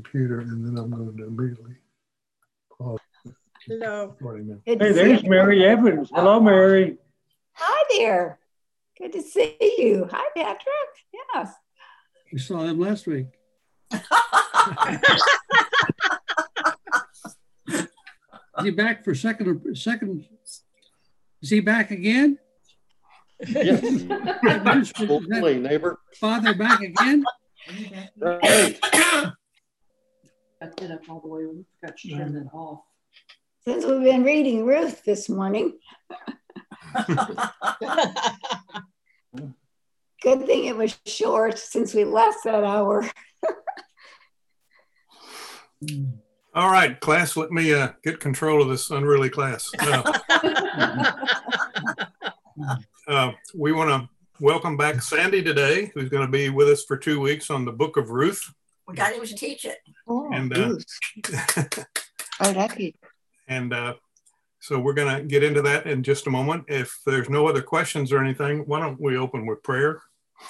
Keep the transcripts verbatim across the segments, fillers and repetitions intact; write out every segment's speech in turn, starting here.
computer, and then I'm going to immediately pause. Hello. Hey, there's Mary Evans. Hello, Mary. Hi there. Good to see you. Hi, Patrick. Yes. You saw him last week. Is he back for second or second? Is he back again? Yes. Hopefully, neighbor. Father back again? Right. Got it up all the way. We've got to turn it off. Since we've been reading Ruth this morning. Good thing it was short since we left that hour. All right, class, let me uh, get control of this unruly class. Uh, uh, we want to welcome back Sandy today, who's going to be with us for two weeks on the book of Ruth. We got him to teach it. Oh, And, uh, oh, lucky. And uh, so we're going to get into that in just a moment. If there's no other questions or anything, why don't we open with prayer?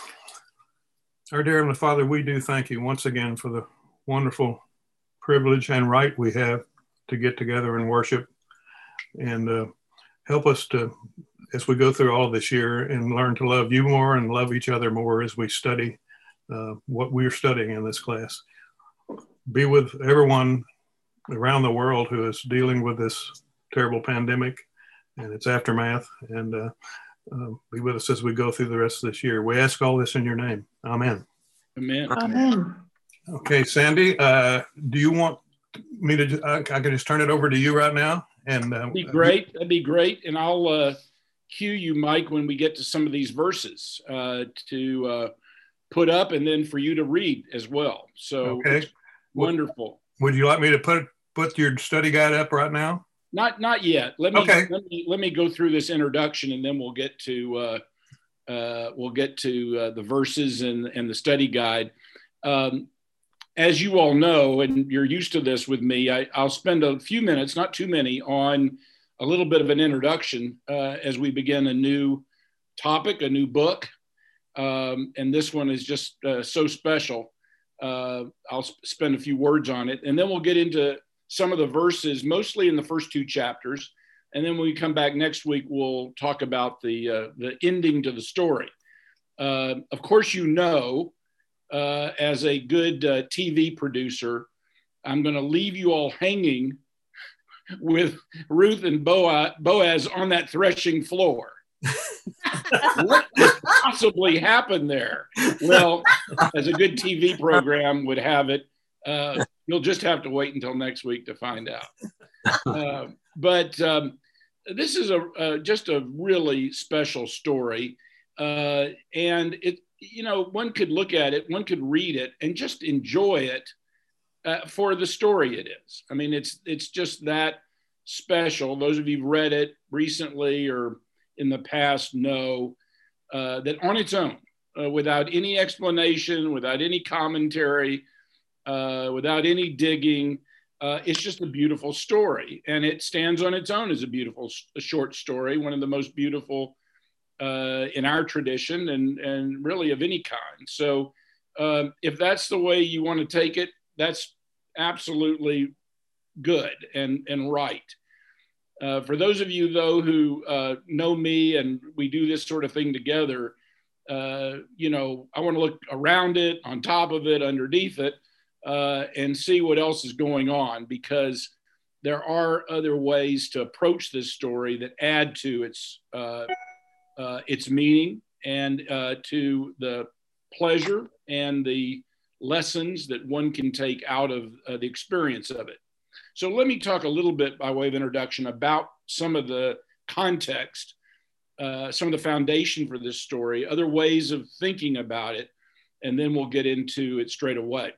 Our dear Heavenly Father, we do thank you once again for the wonderful privilege and right we have to get together and worship, and uh, help us to, as we go through all of this year, and learn to love you more and love each other more as we study uh, what we're studying in this class. Be with everyone around the world who is dealing with this terrible pandemic and its aftermath, and uh, uh, be with us as we go through the rest of this year. We ask all this in your name. Amen. Amen. Amen. Okay, Sandy, uh, do you want me to, I, I can just turn it over to you right now? And uh, That'd be great. That'd be great. And I'll uh, cue you, Mike, when we get to some of these verses uh, to uh, put up, and then for you to read as well. So okay. Wonderful. Would you like me to put put your study guide up right now? Not not yet. Let me okay. let me let me go through this introduction, and then we'll get to uh, uh, we'll get to uh, the verses and and the study guide. Um, as you all know, and you're used to this with me, I, I'll spend a few minutes, not too many, on a little bit of an introduction uh, as we begin a new topic, a new book, um, and this one is just uh, so special. Uh, I'll sp- spend a few words on it, and then we'll get into some of the verses, mostly in the first two chapters. And then when we come back next week, we'll talk about the, uh, the ending to the story. Uh, of course, you know, uh, as a good uh, T V producer, I'm going to leave you all hanging with Ruth and Boaz, Boaz on that threshing floor. What could possibly happen there? Well, as a good T V program would have it, uh, you'll just have to wait until next week to find out. Uh, but um, this is a uh, just a really special story, uh, and it you know one could look at it, one could read it, and just enjoy it uh, for the story it is. I mean, it's it's just that special. Those of you who've read it recently or in the past know uh, that on its own, uh, without any explanation, without any commentary, uh, without any digging, uh, it's just a beautiful story. And it stands on its own as a beautiful a short story, one of the most beautiful uh, in our tradition and, and really of any kind. So uh, if that's the way you want to take it, that's absolutely good and, and right. Uh, for those of you, though, who uh, know me and we do this sort of thing together, uh, you know, I want to look around it, on top of it, underneath it, uh, and see what else is going on, because there are other ways to approach this story that add to its, uh, uh, its meaning and uh, to the pleasure and the lessons that one can take out of uh, the experience of it. So let me talk a little bit by way of introduction about some of the context, uh, some of the foundation for this story, other ways of thinking about it, and then we'll get into it straight away.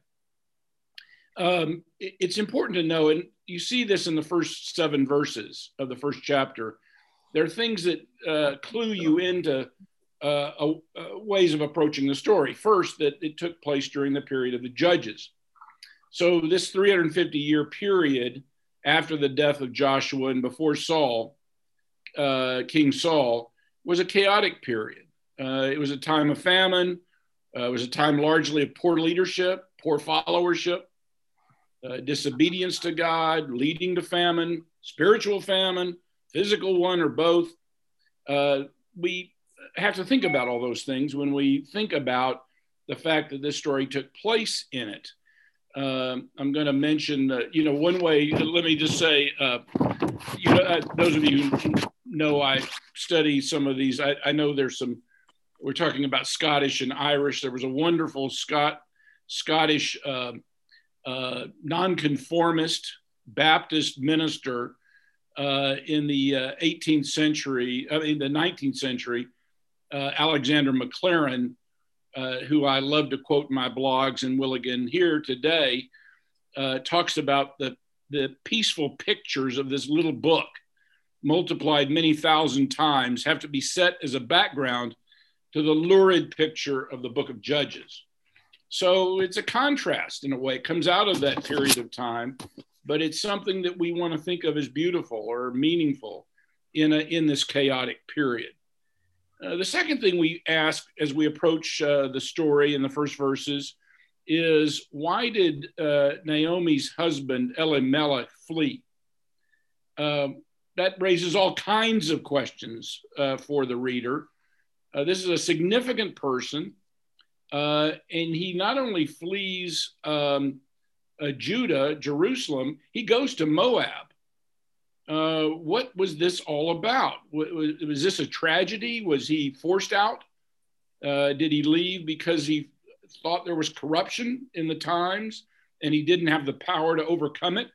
Um, it, it's important to know, and you see this in the first seven verses of the first chapter, there are things that uh, clue you into uh, uh, ways of approaching the story. First, that it took place during the period of the Judges. So this three hundred fifty year period after the death of Joshua and before Saul, uh, King Saul, was a chaotic period. Uh, it was a time of famine. Uh, it was a time largely of poor leadership, poor followership. uh, disobedience to God, leading to famine, spiritual famine, physical one, or both. Uh, we have to think about all those things when we think about the fact that this story took place in it. Um, I'm going to mention, uh, you know, one way, let me just say, uh, you know, uh, those of you who know I study some of these, I, I know there's some, we're talking about Scottish and Irish. There was a wonderful Scot, Scottish uh, uh, nonconformist Baptist minister uh, in the uh, eighteenth century, I mean, the nineteenth century, uh, Alexander Maclaren, uh, who I love to quote in my blogs and will again here today, uh, talks about the, the peaceful pictures of this little book, multiplied many thousand times, have to be set as a background to the lurid picture of the book of Judges. So it's a contrast in a way. It comes out of that period of time, but it's something that we want to think of as beautiful or meaningful in, a, in this chaotic period. Uh, the second thing we ask as we approach uh, the story in the first verses is, why did uh, Naomi's husband Elimelech flee? Um, that raises all kinds of questions uh, for the reader. Uh, this is a significant person, uh, and he not only flees um, uh, Judah, Jerusalem, he goes to Moab. Uh, what was this all about? Was, was this a tragedy? Was he forced out? Uh, did he leave because he thought there was corruption in the times and he didn't have the power to overcome it?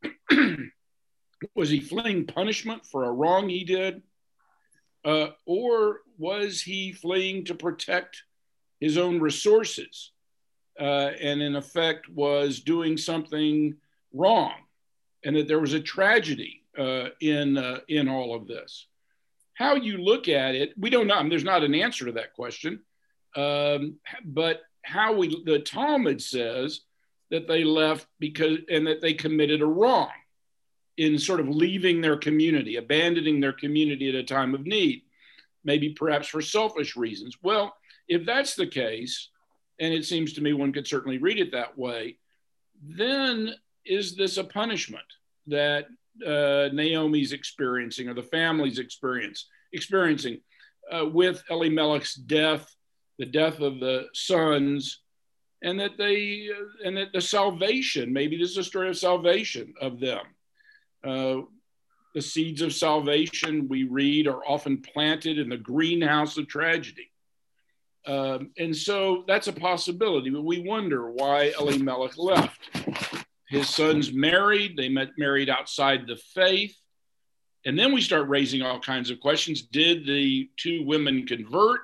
Was he fleeing punishment for a wrong he did? Uh, or was he fleeing to protect his own resources uh, and in effect was doing something wrong, and that there was a tragedy uh, in, uh, in all of this? How you look at it, we don't know. I mean, there's not an answer to that question. Um, but how we, the Talmud says that they left because, and that they committed a wrong in sort of leaving their community, abandoning their community at a time of need, maybe perhaps for selfish reasons. Well, if that's the case, and it seems to me one could certainly read it that way, then is this a punishment that uh, Naomi's experiencing, or the family's experience, experiencing uh, with Elimelech's death, the death of the sons, and that they, uh, and that the salvation, maybe this is a story of salvation of them. Uh, the seeds of salvation, we read, are often planted in the greenhouse of tragedy. Um, and so that's a possibility, but we wonder why Elimelech left. His sons married, they met, married outside the faith. And then we start raising all kinds of questions. Did the two women convert?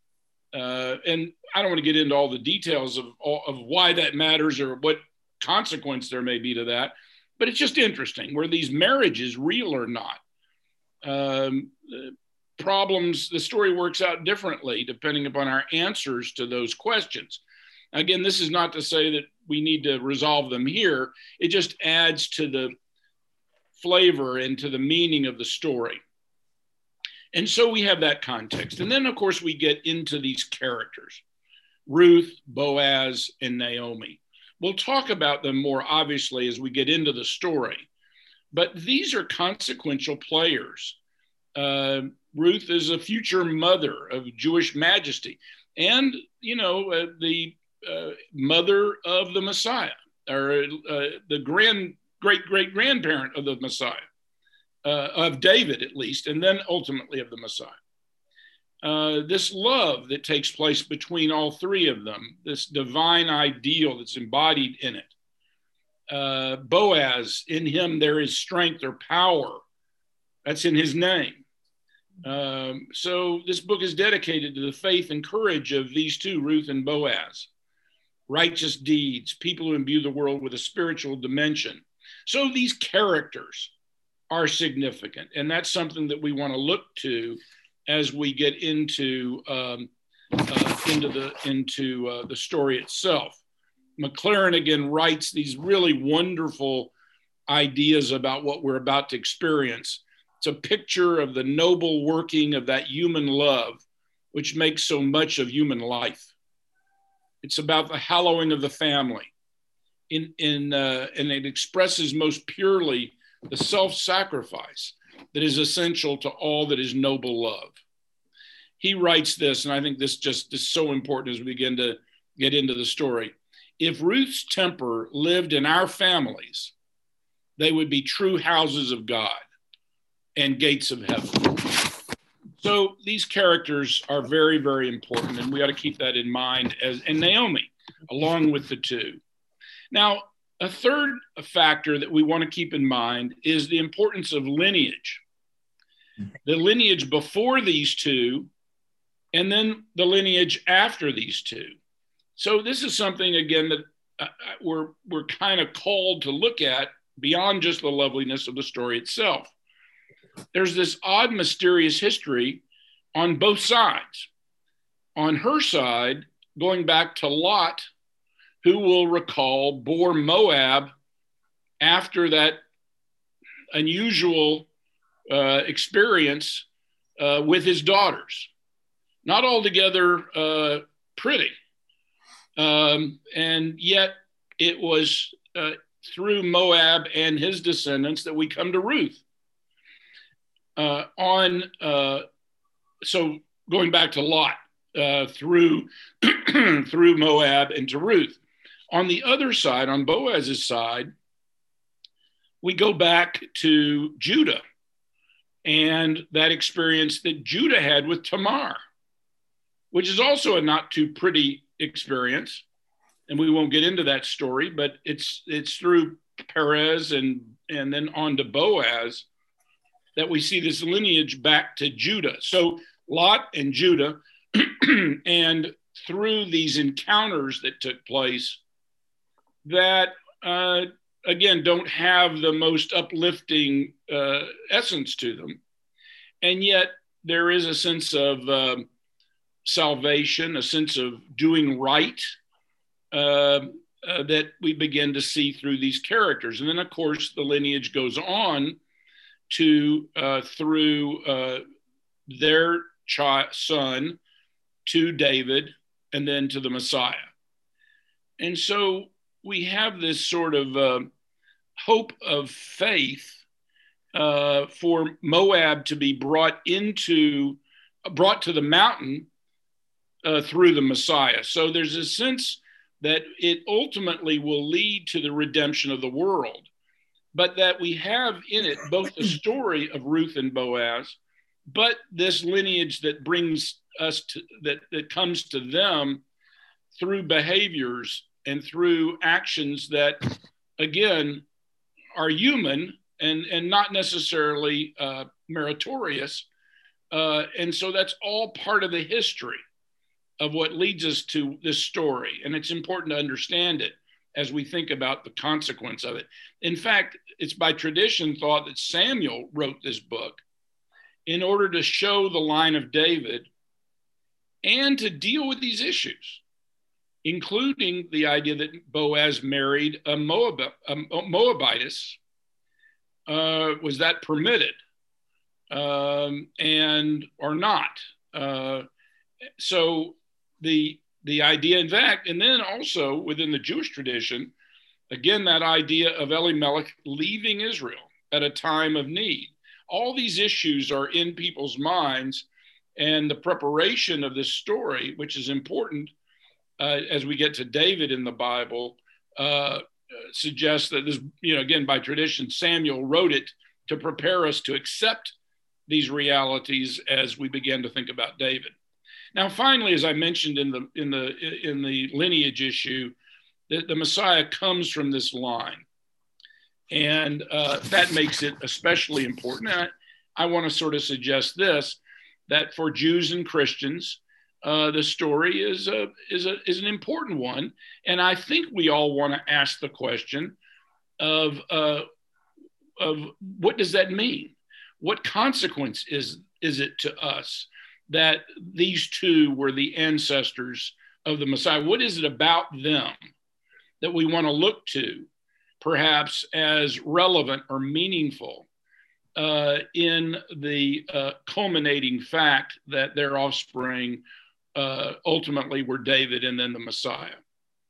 Uh, and I don't want to get into all the details of, of why that matters or what consequence there may be to that. But it's just interesting. Were these marriages real or not? Um, problems, the story works out differently depending upon our answers to those questions. Again, this is not to say that we need to resolve them here. It just adds to the flavor and to the meaning of the story. And so we have that context. And then, of course, we get into these characters, Ruth, Boaz, and Naomi. We'll talk about them more obviously as we get into the story, but these are consequential players. Uh, Ruth is a future mother of Jewish majesty and, you know, uh, the uh, mother of the Messiah, or uh, the grand, great, great grandparent of the Messiah, uh, of David at least, and then ultimately of the Messiah. Uh, this love that takes place between all three of them, this divine ideal that's embodied in it. Uh, Boaz, in him there is strength or power. That's in his name. Um, so this book is dedicated to the faith and courage of these two, Ruth and Boaz. Righteous deeds, people who imbue the world with a spiritual dimension. So these characters are significant, and that's something that we want to look to as we get into um, uh, into the into uh, the story itself. Maclaren again writes these really wonderful ideas about what we're about to experience. It's a picture of the noble working of that human love, which makes so much of human life. It's about the hallowing of the family. in, in uh, and it expresses most purely the self-sacrifice that is essential to all that is noble love. He writes this, and I think this just is so important as we begin to get into the story. If Ruth's temper lived in our families, they would be true houses of God and gates of heaven. So these characters are very, very important, and we ought to keep that in mind, as and Naomi, along with the two. Now, a third factor that we want to keep in mind is the importance of lineage. The lineage before these two, and then the lineage after these two. So this is something, again, that uh, we're, we're kind of called to look at beyond just the loveliness of the story itself. There's this odd, mysterious history on both sides. On her side, going back to Lot, who will recall bore Moab after that unusual uh, experience uh, with his daughters. Not altogether uh, pretty. Um, and yet it was uh, through Moab and his descendants that we come to Ruth. Uh, on uh, so going back to Lot uh, through through Moab and to Ruth. On the other side, on Boaz's side, we go back to Judah and that experience that Judah had with Tamar, which is also a not too pretty experience. And we won't get into that story, but it's it's through Perez and, and then on to Boaz that we see this lineage back to Judah. So Lot and Judah, and through these encounters that took place that, uh, again, don't have the most uplifting uh, essence to them. And yet there is a sense of uh, salvation, a sense of doing right uh, uh, that we begin to see through these characters. And then, of course, the lineage goes on to uh, through uh, their child, son to David and then to the Messiah. And so we have this sort of uh, hope of faith uh, for Moab to be brought into, brought to the mountain uh, through the Messiah. So there's a sense that it ultimately will lead to the redemption of the world, but that we have in it both the story of Ruth and Boaz, but this lineage that brings us to, that, that comes to them through behaviors and through actions that, again, are human and, and not necessarily uh, meritorious. Uh, and so that's all part of the history of what leads us to this story. And it's important to understand it as we think about the consequence of it. In fact, it's by tradition thought that Samuel wrote this book in order to show the line of David and to deal with these issues, including the idea that Boaz married a, Moab, a Moabitess. Uh, was that permitted um, and or not? Uh, so the the idea, in fact, and then also within the Jewish tradition, again, that idea of Elimelech leaving Israel at a time of need. All these issues are in people's minds, and the preparation of this story, which is important uh, as we get to David in the Bible, uh, suggests that this, you know, again, by tradition, Samuel wrote it to prepare us to accept these realities as we begin to think about David. Now, finally, as I mentioned in the in the in the lineage issue, the, the Messiah comes from this line, and uh, that makes it especially important. And I, I want to sort of suggest this, that for Jews and Christians, uh, the story is a is a is an important one, and I think we all want to ask the question of uh, of what does that mean? What consequence is is it to us that these two were the ancestors of the Messiah? What is it about them that we want to look to, perhaps as relevant or meaningful uh, in the uh, culminating fact that their offspring uh, ultimately were David and then the Messiah?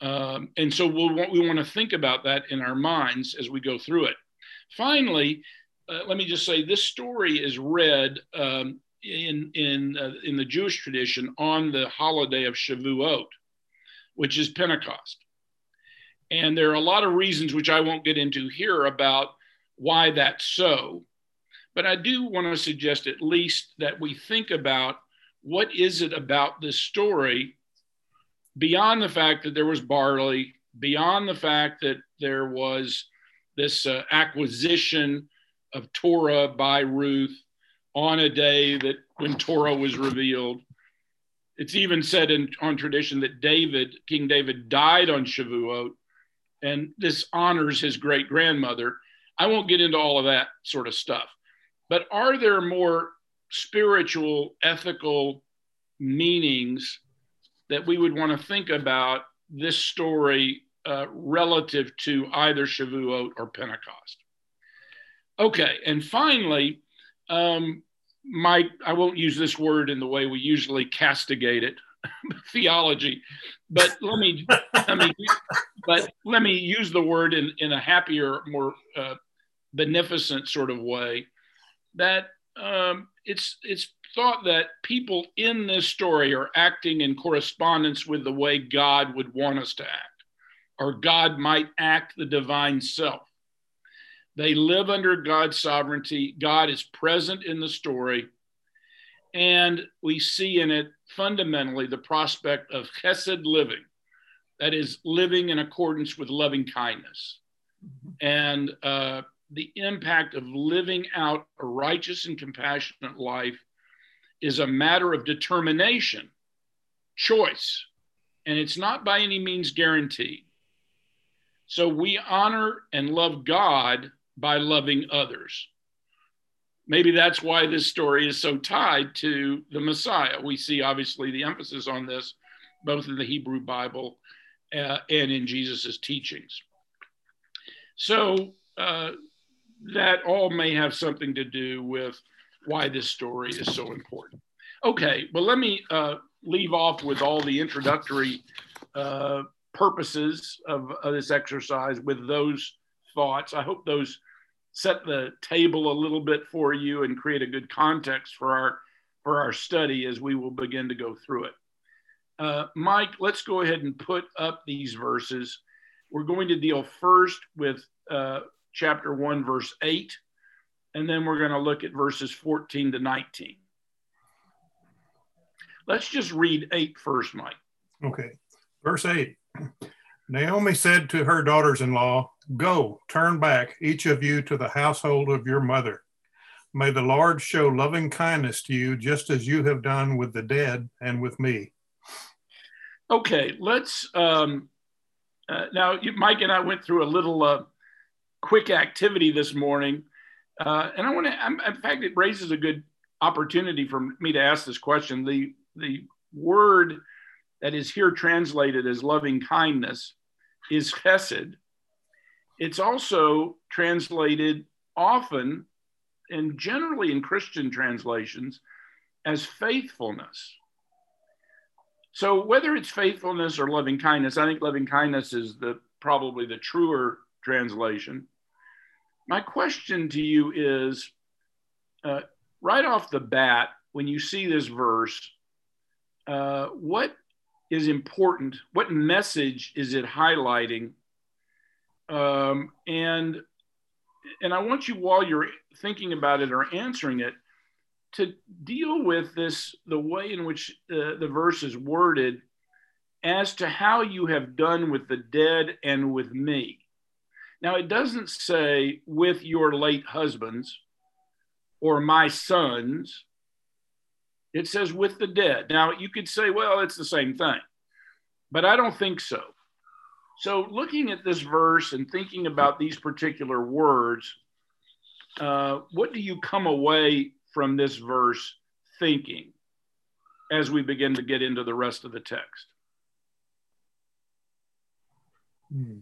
Um, and so we'll, we want to think about that in our minds as we go through it. Finally, uh, let me just say this story is read um, in, in, uh, in the Jewish tradition on the holiday of Shavuot, which is Pentecost. And there are a lot of reasons, which I won't get into here, about why that's so. But I do want to suggest at least that we think about what is it about this story, beyond the fact that there was barley, beyond the fact that there was this uh, acquisition of Torah by Ruth on a day that when Torah was revealed. It's even said in on tradition that David, King David, died on Shavuot, and this honors his great grandmother. I won't get into all of that sort of stuff, but are there more spiritual, ethical meanings that we would want to think about this story uh, relative to either Shavuot or Pentecost? Okay, and finally, um, my, I won't use this word in the way we usually castigate it, theology, but let me, let me, but let me use the word in, in a happier, more uh, beneficent sort of way, that um, it's, it's thought that people in this story are acting in correspondence with the way God would want us to act, or God might act the divine self. They live under God's sovereignty. God is present in the story. And we see in it fundamentally the prospect of chesed living, that is, living in accordance with loving kindness. And uh, the impact of living out a righteous and compassionate life is a matter of determination, choice, and it's not by any means guaranteed. So we honor and love God by loving others. Maybe that's why this story is so tied to the Messiah. We see obviously the emphasis on this, both in the Hebrew Bible uh, and in Jesus's teachings. So uh, that all may have something to do with why this story is so important. Okay, well, let me uh, leave off with all the introductory uh, purposes of, of this exercise with those thoughts. I hope those set the table a little bit for you and create a good context for our, for our study as we will begin to go through it. Uh, Mike, let's go ahead and put up these verses. We're going to deal first with uh, chapter one, verse eight, and then we're going to look at verses fourteen to nineteen. Let's just read eight first, Mike. Okay. Verse eight. Naomi said to her daughters-in-law, "Go, turn back, each of you, to the household of your mother. May the Lord show loving kindness to you, just as you have done with the dead and with me." Okay, let's, um, uh, now you, Mike and I went through a little uh, quick activity this morning. Uh, and I want to, in fact, it raises a good opportunity for me to ask this question. The, the word that is here translated as loving kindness is chesed. It's also translated often and generally in Christian translations as faithfulness. So whether it's faithfulness or loving kindness, I think loving kindness is the probably the truer translation. My question to you is, uh, right off the bat, when you see this verse, uh, what is important? What message is it highlighting? Um, and, and I want you, while you're thinking about it or answering it, to deal with this, the way in which uh, the verse is worded, as to how you have done with the dead and with me. Now, it doesn't say with your late husbands or my sons. It says with the dead. Now, you could say, well, it's the same thing, but I don't think so. So looking at this verse and thinking about these particular words, uh, what do you come away from this verse thinking as we begin to get into the rest of the text? Hmm.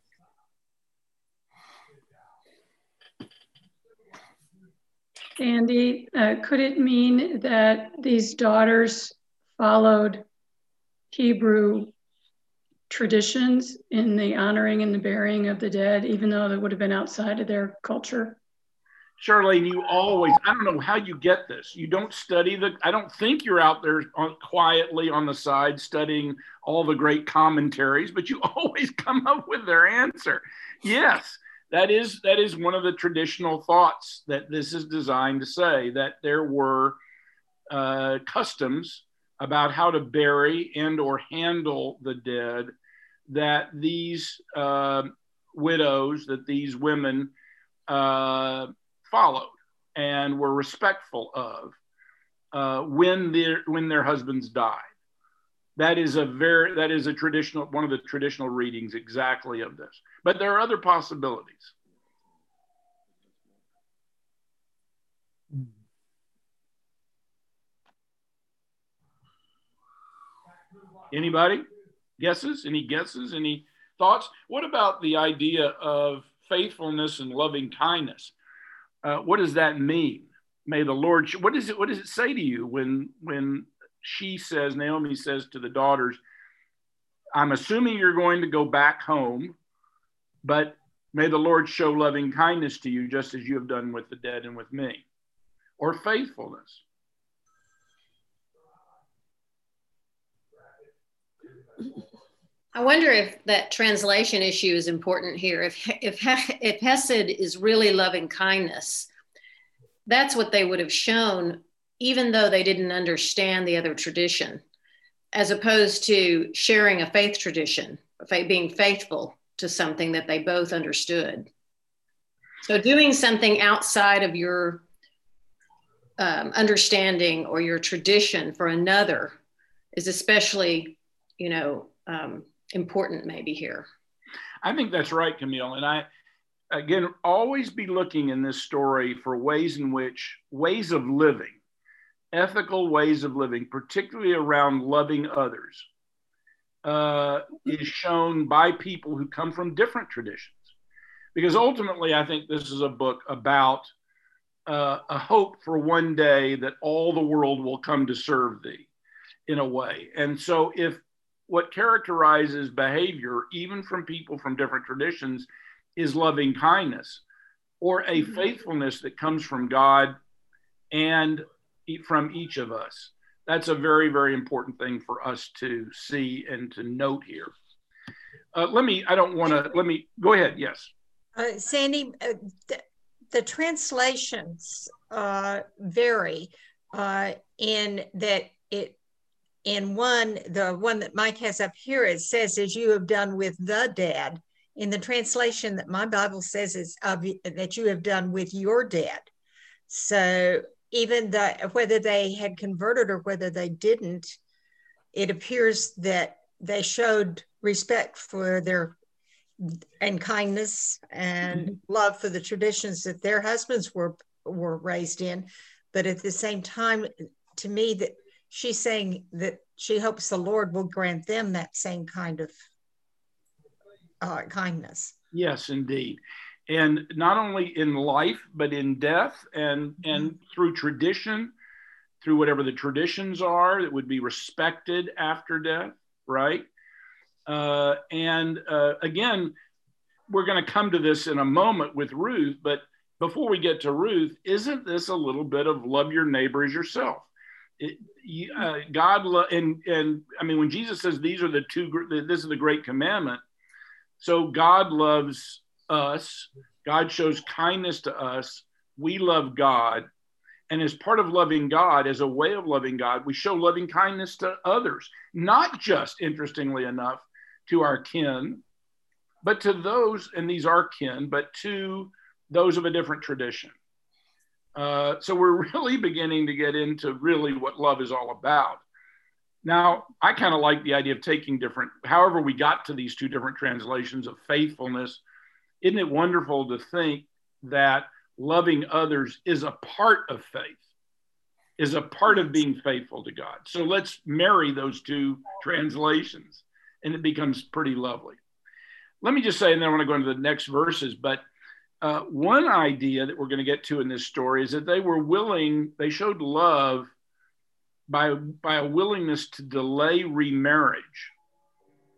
Andy, uh, could it mean that these daughters followed Hebrew traditions in the honoring and the burying of the dead, even though that would have been outside of their culture? Charlene, you always, I don't know how you get this. You don't study the, I don't think you're out there on, quietly on the side studying all the great commentaries, but you always come up with their answer. Yes, that is, that is one of the traditional thoughts that this is designed to say, that there were uh, customs about how to bury and or handle the dead that these uh, widows, that these women uh, followed and were respectful of uh, when their when their husbands died. That is a very that is a traditional one of the traditional readings exactly of this. But there are other possibilities. Anybody? Guesses? Any guesses? Any thoughts? What about the idea of faithfulness and loving kindness? Uh, what does that mean? May the Lord, what does it, what does it say to you when, when she says, Naomi says to the daughters, I'm assuming you're going to go back home, but may the Lord show loving kindness to you just as you have done with the dead and with me, or faithfulness. I wonder if that translation issue is important here. If, if, if Hesed is really loving kindness, that's what they would have shown, even though they didn't understand the other tradition, as opposed to sharing a faith tradition, being faithful to something that they both understood. So doing something outside of your um, understanding or your tradition for another is especially, you know, um, important maybe here. I think that's right, Camille. And I, again, always be looking in this story for ways in which, ways of living, ethical ways of living, particularly around loving others, uh, is shown by people who come from different traditions. Because ultimately, I think this is a book about uh, a hope for one day that all the world will come to serve thee in a way. And so if what characterizes behavior, even from people from different traditions, is loving kindness or a faithfulness that comes from God and from each of us, that's a very, very important thing for us to see and to note here. Uh, let me, I don't want to, let me, go ahead, yes. Uh, Sandy, uh, the, the translations uh, vary uh, in that it, in one, the one that Mike has up here, it says, as you have done with the dad. In the translation that my Bible says is of, that you have done with your dad. So even the, whether they had converted or whether they didn't, it appears that they showed respect for their, and kindness and mm-hmm. love for the traditions that their husbands were, were raised in. But at the same time, to me, that she's saying that she hopes the Lord will grant them that same kind of uh, kindness. Yes, indeed. And not only in life, but in death and, mm-hmm. and through tradition, through whatever the traditions are that would be respected after death, right? Uh, and uh, again, we're going to come to this in a moment with Ruth, but before we get to Ruth, isn't this a little bit of love your neighbor as yourself? It, uh, God lo- and and I mean when Jesus says these are the two, this is the great commandment. So God loves us. God shows kindness to us. We love God, and as part of loving God, as a way of loving God, we show loving kindness to others. Not just, interestingly enough, to our kin, but to those, and these are kin, but to those of a different tradition. Uh, so we're really beginning to get into really what love is all about. Now, I kind of like the idea of taking different, however we got to these two different translations of faithfulness. Isn't it wonderful to think that loving others is a part of faith, is a part of being faithful to God? So let's marry those two translations and it becomes pretty lovely. Let me just say, and then I want to go into the next verses, but Uh, one idea that we're going to get to in this story is that they were willing, they showed love by, by a willingness to delay remarriage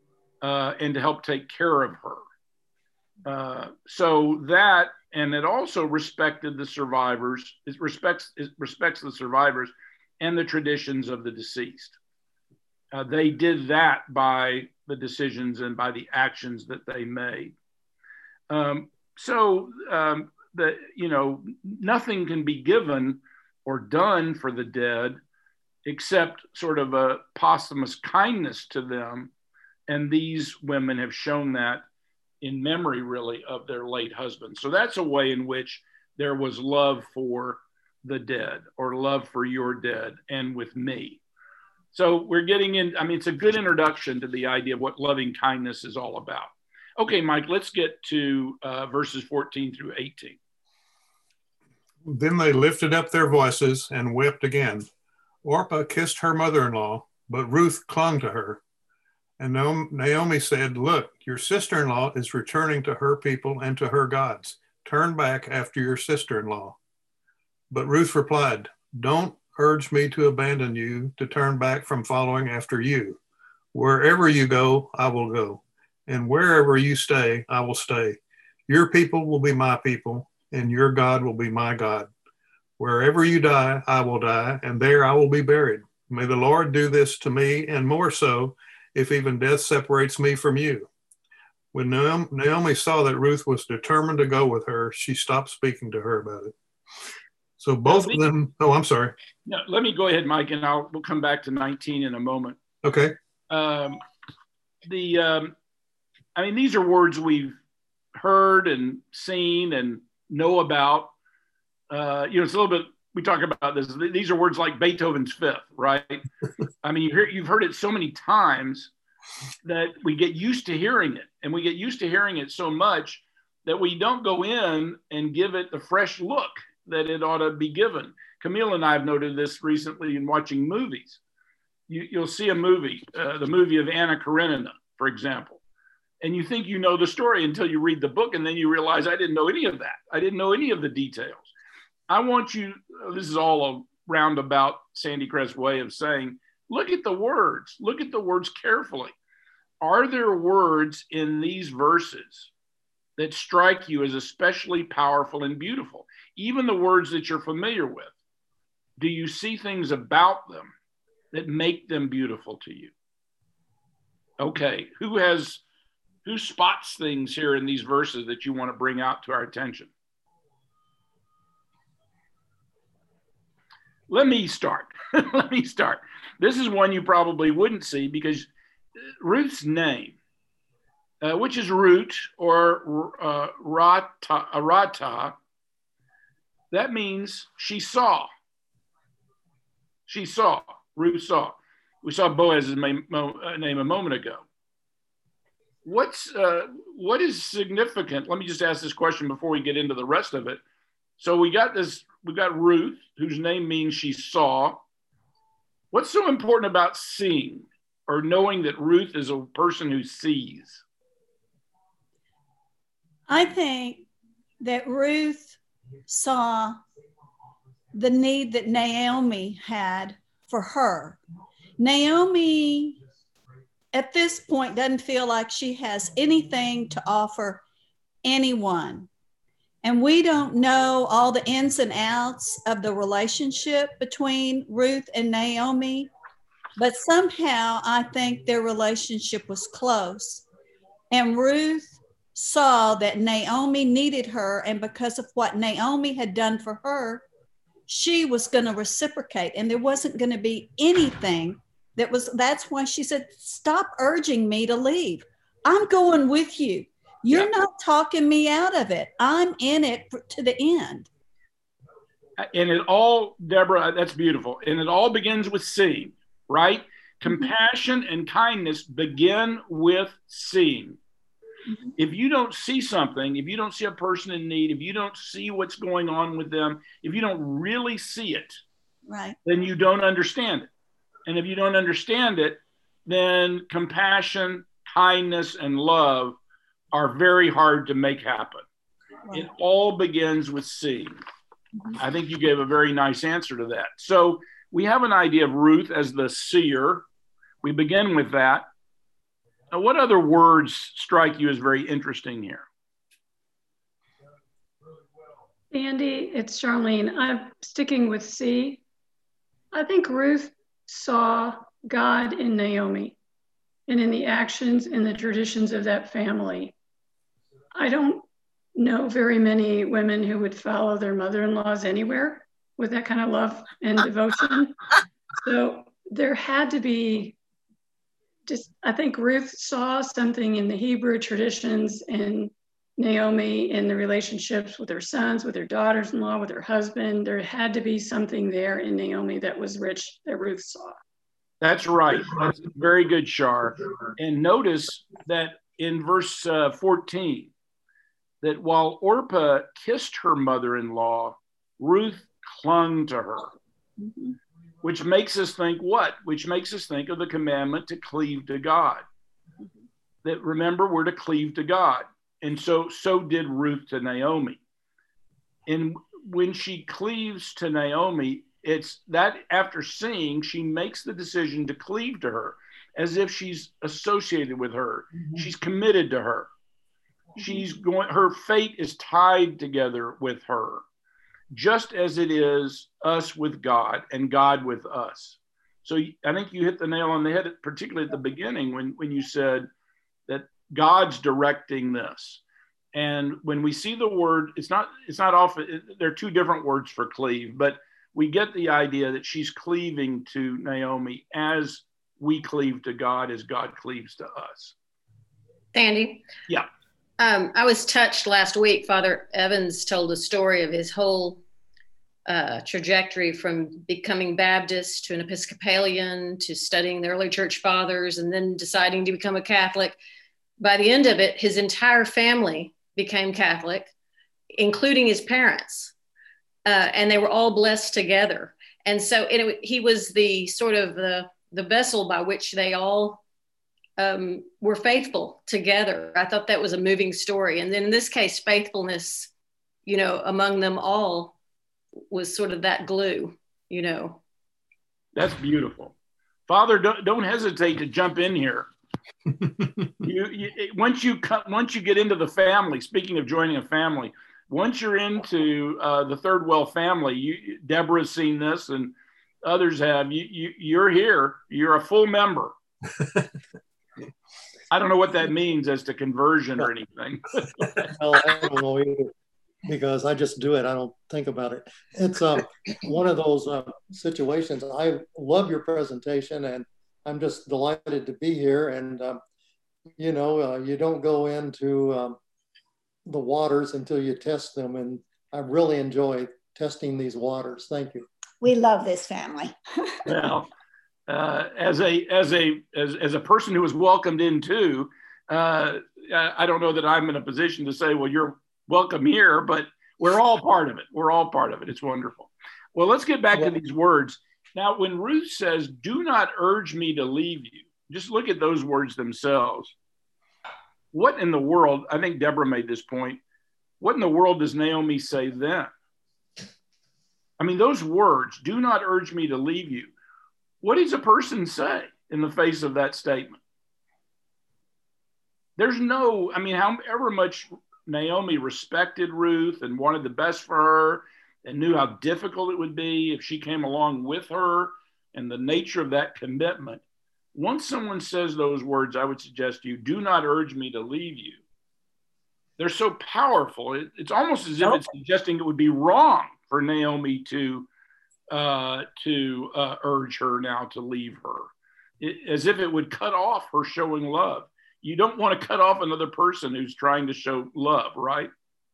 uh, and to help take care of her. Uh, so that, and it also respected the survivors, it respects, it respects the survivors and the traditions of the deceased. Uh, they did that by the decisions and by the actions that they made. Um, so, um, the, you know, nothing can be given or done for the dead except sort of a posthumous kindness to them. And these women have shown that in memory, really, of their late husbands. So that's a way in which there was love for the dead, or love for your dead, and with me. So we're getting in, I mean, it's a good introduction to the idea of what loving kindness is all about. Okay, Mike, let's get to uh, verses fourteen through eighteen. Then they lifted up their voices and wept again. Orpah kissed her mother-in-law, but Ruth clung to her. And Naomi said, look, your sister-in-law is returning to her people and to her gods. Turn back after your sister-in-law. But Ruth replied, don't urge me to abandon you, to turn back from following after you. Wherever you go, I will go. And wherever you stay, I will stay. Your people will be my people, and your God will be my God. Wherever you die, I will die, and there I will be buried. May the Lord do this to me, and more so, if even death separates me from you. When Naomi saw that Ruth was determined to go with her, she stopped speaking to her about it. So both of them, oh, I'm sorry. No, let me go ahead, Mike, and I'll we'll come back to nineteen in a moment. Okay. Um, the, um, I mean, these are words we've heard and seen and know about. Uh, you know, it's a little bit, we talk about this. These are words like Beethoven's Fifth, right? I mean, you hear, you've heard it so many times that we get used to hearing it. And we get used to hearing it so much that we don't go in and give it the fresh look that it ought to be given. Camille and I have noted this recently in watching movies. You, you'll see a movie, uh, the movie of Anna Karenina, for example, and you think you know the story until you read the book, and then you realize I didn't know any of that. I didn't know any of the details. I want you, this is all a roundabout Sandy Crest way of saying, look at the words, look at the words carefully. Are there words in these verses that strike you as especially powerful and beautiful? Even the words that you're familiar with, do you see things about them that make them beautiful to you? Okay, who has, who spots things here in these verses that you want to bring out to our attention? Let me start. Let me start. This is one you probably wouldn't see because Ruth's name, uh, which is Root or uh, Rata, Rata, that means she saw. She saw. Ruth saw. We saw Boaz's name a moment ago. What's uh, what is significant? Let me just ask this question before we get into the rest of it. So we got this. We got Ruth, whose name means she saw. What's so important about seeing or knowing that Ruth is a person who sees? I think that Ruth saw the need that Naomi had for her. Naomi, at this point, doesn't feel like she has anything to offer anyone. And we don't know all the ins and outs of the relationship between Ruth and Naomi, but somehow I think their relationship was close. And Ruth saw that Naomi needed her, and because of what Naomi had done for her, she was going to reciprocate, and there wasn't going to be anything that was, that's why she said, stop urging me to leave. I'm going with you. You're yeah. not talking me out of it. I'm in it to the end. And it all, Deborah, that's beautiful. And it all begins with seeing, right? Mm-hmm. Compassion and kindness begin with seeing. Mm-hmm. If you don't see something, if you don't see a person in need, if you don't see what's going on with them, if you don't really see it, right, then you don't understand it. And if you don't understand it, then compassion, kindness, and love are very hard to make happen. Right. It all begins with seeing. Mm-hmm. I think you gave a very nice answer to that. So we have an idea of Ruth as the seer. We begin with that. Uh, what other words strike you as very interesting here? Andy, it's Charlene. I'm sticking with C. I think Ruth saw God in Naomi and in the actions and the traditions of that family. I don't know very many women who would follow their mother-in-laws anywhere with that kind of love and devotion. So there had to be just, I think Ruth saw something in the Hebrew traditions and Naomi in the relationships with her sons, with her daughters-in-law, with her husband. There had to be something there in Naomi that was rich that Ruth saw. That's right. That's very good, Char. And notice that in verse uh, fourteen, that while Orpah kissed her mother-in-law, Ruth clung to her, mm-hmm. which makes us think what? Which makes us think of the commandment to cleave to God. Mm-hmm. That remember, we're to cleave to God. And so, so did Ruth to Naomi. And when she cleaves to Naomi, it's that after seeing, she makes the decision to cleave to her as if she's associated with her. Mm-hmm. She's committed to her. Mm-hmm. She's going, her fate is tied together with her, just as it is us with God and God with us. So I think you hit the nail on the head, particularly at the beginning when, when you said that God's directing this. And when we see the word, it's not, it's not often, there are two different words for cleave, but we get the idea that she's cleaving to Naomi as we cleave to God, as God cleaves to us. Sandy? Yeah. Um, I was touched last week. Father Evans told a story of his whole uh, trajectory from becoming Baptist to an Episcopalian to studying the early church fathers and then deciding to become a Catholic. By the end of it, his entire family became Catholic, including his parents. Uh, and they were all blessed together. And so it, he was the sort of the, the vessel by which they all um, were faithful together. I thought that was a moving story. And then in this case, faithfulness, you know, among them all was sort of that glue, you know. That's beautiful. Father, don't, don't hesitate to jump in here. you, you once you cut once you get into the family, speaking of joining a family, once you're into uh, the Third Well family, you, Deborah's seen this and others have, you, you you're here, you're a full member. I don't know what that means as to conversion or anything. Well, I don't know either, because I just do it. I don't think about it. It's um, one of those uh, situations. I love your presentation and I'm just delighted to be here. And, um, you know, uh, you don't go into um, the waters until you test them. And I really enjoy testing these waters. Thank you. We love this family. Well, uh, as a as a as, as a person who was welcomed in too, uh, I don't know that I'm in a position to say, well, you're welcome here, but we're all part of it. We're all part of it. It's wonderful. Well, let's get back well, to these words. Now, when Ruth says, do not urge me to leave you, just look at those words themselves. What in the world, I think Deborah made this point, what in the world does Naomi say then? I mean, those words, do not urge me to leave you. What does a person say in the face of that statement? There's no, I mean, however much Naomi respected Ruth and wanted the best for her, and knew how difficult it would be if she came along with her and the nature of that commitment. Once someone says those words, I would suggest to you, do not urge me to leave you. They're so powerful. It, it's almost as if it's suggesting it would be wrong for Naomi to, uh, to uh, urge her now to leave her, it, as if it would cut off her showing love. You don't want to cut off another person who's trying to show love, right?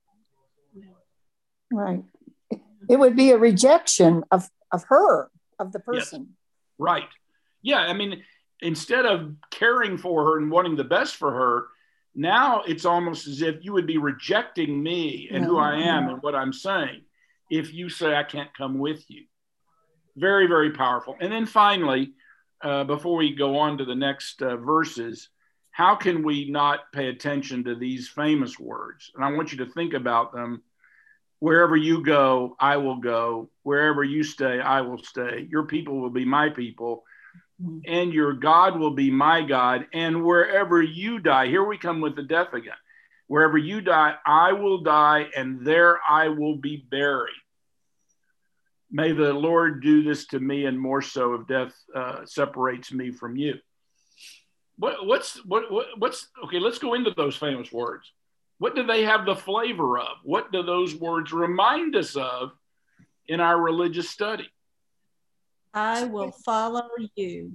Right. It would be a rejection of, of her, of the person. Yes. Right. Yeah. I mean, instead of caring for her and wanting the best for her, now it's almost as if you would be rejecting me and who I am and what I'm saying if you say I can't come with you. Very, very powerful. And then finally, uh, before we go on to the next uh, verses, how can we not pay attention to these famous words? And I want you to think about them. Wherever you go, I will go. Wherever you stay, I will stay. Your people will be my people. and your God will be my God. And wherever you die, here we come with the death again. Wherever you die, I will die, and there I will be buried. May the Lord do this to me, and more so if death uh, separates me from you. What, what's what, what what's okay? Let's go into those famous words. What do they have the flavor of? What do those words remind us of in our religious study? I will follow you.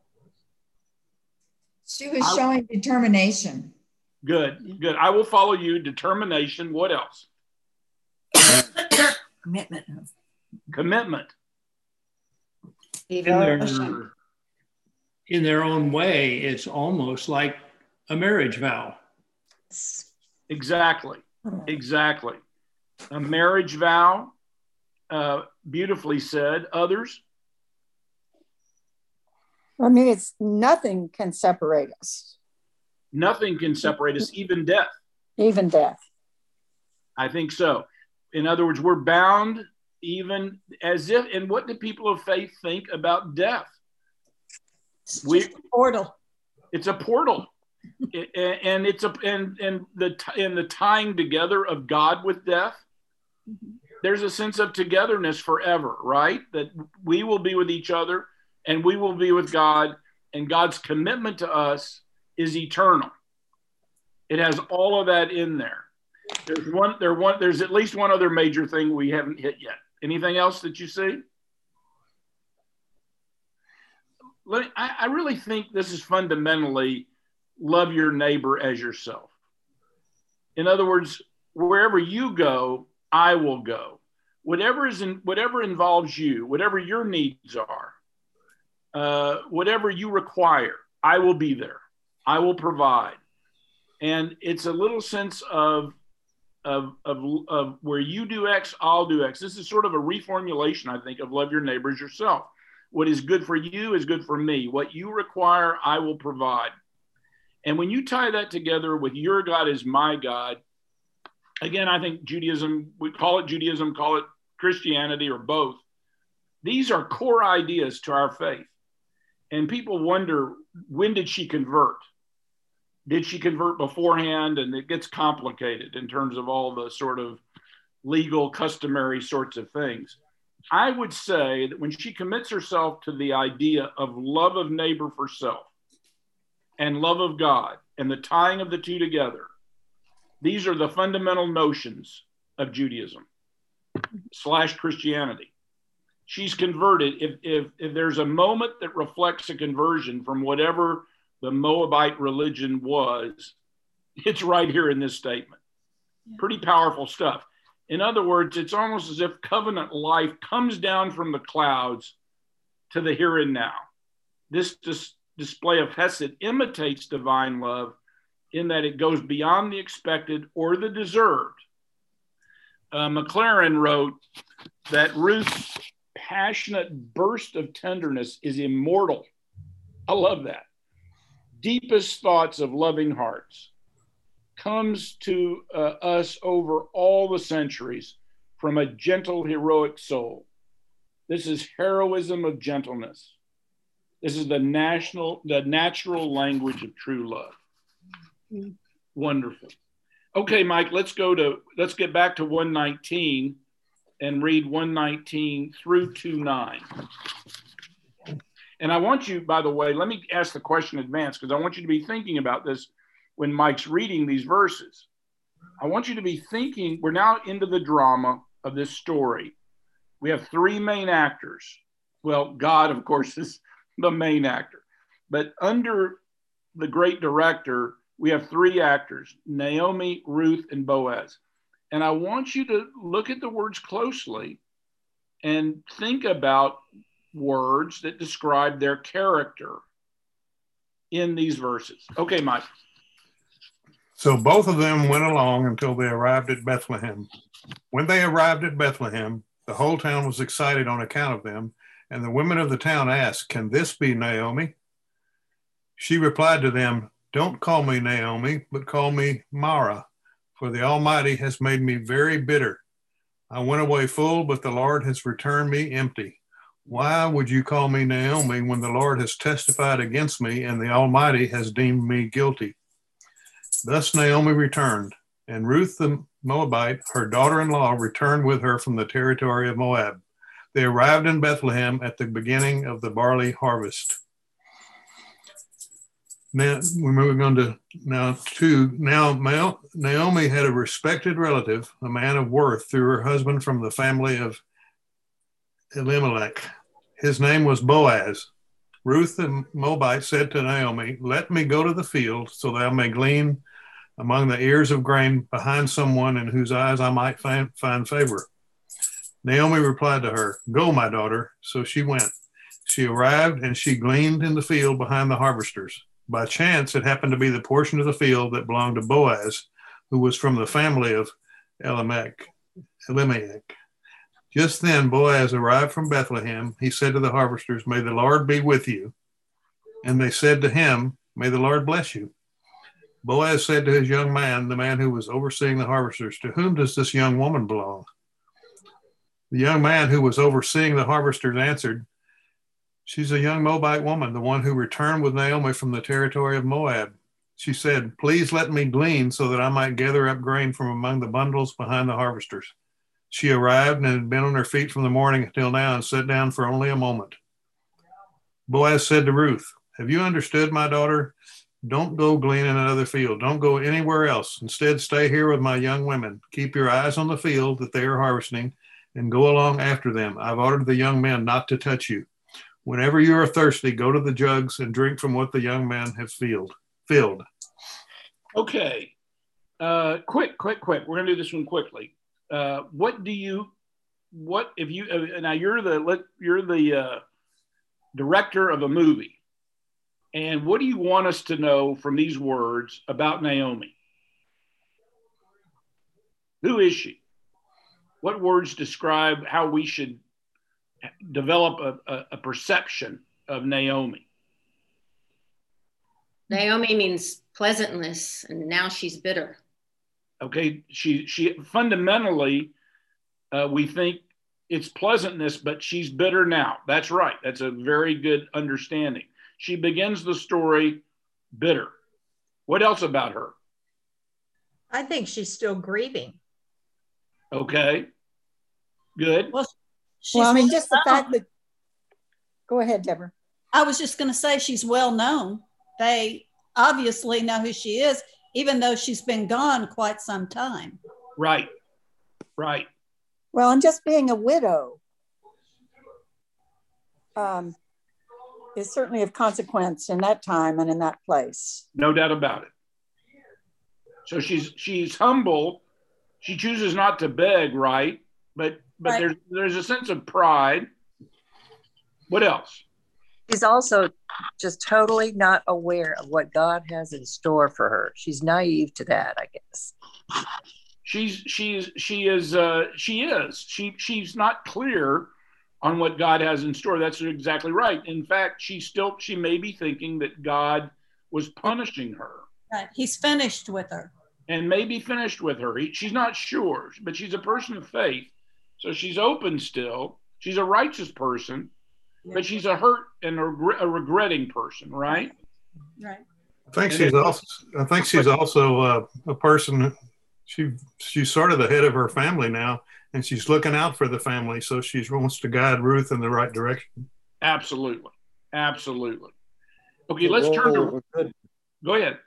She was showing determination. Good, good. I will follow you. Determination. What else? Commitment. Commitment. Even their, in their own way, it's almost like a marriage vow. Exactly. Exactly. A marriage vow. Uh, beautifully said. Others? I mean, it's nothing can separate us. Nothing can separate us, even death. Even death. I think so. In other words, we're bound even as if, and what do people of faith think about death? It's we, just a portal. It's a portal. And it's a, and, and the, and the tying together of God with death. Mm-hmm. There's a sense of togetherness forever, right? That we will be with each other and we will be with God, and God's commitment to us is eternal. It has all of that in there. There's one, there one, there's at least one other major thing we haven't hit yet. Anything else that you see? Let me, I, I really think this is fundamentally love your neighbor as yourself. In other words, wherever you go, I will go. Whatever is in, whatever involves you, whatever your needs are, uh, whatever you require, I will be there. I will provide. And it's a little sense of, of, of, of where you do X, I'll do X. This is sort of a reformulation, I think, of love your neighbor as yourself. What is good for you is good for me. What you require, I will provide. And when you tie that together with your God is my God, again, I think Judaism, we call it Judaism, call it Christianity, or both. These are core ideas to our faith. And people wonder, when did she convert? Did she convert beforehand? And it gets complicated in terms of all the sort of legal, customary sorts of things. I would say that when she commits herself to the idea of love of neighbor for self and love of God and the tying of the two together, these are the fundamental notions of Judaism slash Christianity. She's converted. If, if, if there's a moment that reflects a conversion from whatever the Moabite religion was, it's right here in this statement. Pretty powerful stuff. In other words, it's almost as if covenant life comes down from the clouds to the here and now. This dis- display of Hesed imitates divine love in that it goes beyond the expected or the deserved. Uh, McLaren wrote that Ruth's passionate burst of tenderness is immortal. I love that. Deepest thoughts of loving hearts comes to uh, us over all the centuries from a gentle, heroic soul. This is heroism of gentleness. This is the national, the natural language of true love. Mm. Wonderful. Okay, Mike, let's go to, let's get back to one nineteen and read one nineteen through two nine. And I want you, by the way, let me ask the question in advance, because I want you to be thinking about this when Mike's reading these verses. I want you to be thinking, we're now into the drama of this story. We have three main actors. Well, God, of course, is the main actor. But under the great director, we have three actors, Naomi, Ruth, and Boaz. And I want you to look at the words closely and think about words that describe their character in these verses. Okay, Mike. So both of them went along until they arrived at Bethlehem. When they arrived at Bethlehem, the whole town was excited on account of them, and the women of the town asked, "Can this be Naomi?" She replied to them, "Don't call me Naomi, but call me Mara, for the Almighty has made me very bitter. I went away full, but the Lord has returned me empty. Why would you call me Naomi when the Lord has testified against me and the Almighty has deemed me guilty? Thus Naomi returned, and Ruth the Moabite, her daughter-in-law, returned with her from the territory of Moab. They arrived in Bethlehem at the beginning of the barley harvest. Now we're moving on to now two. Now Naomi had a respected relative, a man of worth, through her husband from the family of Elimelech. His name was Boaz. Ruth the Moabite said to Naomi, "Let me go to the field so that I may glean among the ears of grain behind someone in whose eyes I might find, find favor." Naomi replied to her, "Go, my daughter." So she went. She arrived and she gleaned in the field behind the harvesters. By chance, it happened to be the portion of the field that belonged to Boaz, who was from the family of Elimelech. Elimelech. Just then, Boaz arrived from Bethlehem. He said to the harvesters, "May the Lord be with you." And they said to him, "May the Lord bless you." Boaz said to his young man, the man who was overseeing the harvesters, "To whom does this young woman belong?" The young man who was overseeing the harvesters answered, "She's a young Moabite woman, the one who returned with Naomi from the territory of Moab." She said, "Please let me glean so that I might gather up grain from among the bundles behind the harvesters." She arrived and had been on her feet from the morning until now and sat down for only a moment. Boaz said to Ruth, "Have you understood, my daughter? Don't go glean in another field. Don't go anywhere else. Instead, stay here with my young women. Keep your eyes on the field that they are harvesting and go along after them. I've ordered the young men not to touch you. Whenever you are thirsty, go to the jugs and drink from what the young men have filled. filled. Okay. Uh, quick, quick, quick. We're going to do this one quickly. Uh, what do you, what if you, uh, now you're the, you're the uh, director of a movie. And what do you want us to know from these words about Naomi? Who is she? What words describe how we should develop a, a, a perception of Naomi? Naomi means pleasantness, and now she's bitter. Okay, she she fundamentally, uh, we think it's pleasantness, but she's bitter now. That's right. That's a very good understanding. She begins the story bitter. What else about her? I think she's still grieving. Okay, good. Well, well I mean, just the fact that, go ahead, Deborah. I was just going to say she's well known. They obviously know who she is, even though she's been gone quite some time. Right, right. Well, and just being a widow um, is certainly of consequence in that time and in that place. No doubt about it. So she's she's humble. She chooses not to beg, right? But but right. there's there's a sense of pride. What else? She's also just totally not aware of what God has in store for her. She's naive to that, I guess. She's she's she is uh, she is she she's not clear on what God has in store. That's exactly right. In fact, she still she may be thinking that God was punishing her. Right. He's finished with her. And maybe finished with her. He, she's not sure, but she's a person of faith. So she's open still. She's a righteous person, yeah. But she's a hurt and a, a regretting person, right? Right. I think she's also. I think she's also uh, a person. She she's sort of the head of her family now, and she's looking out for the family. So she wants to guide Ruth in the right direction. Absolutely, absolutely. Okay, let's turn to. Good, go ahead.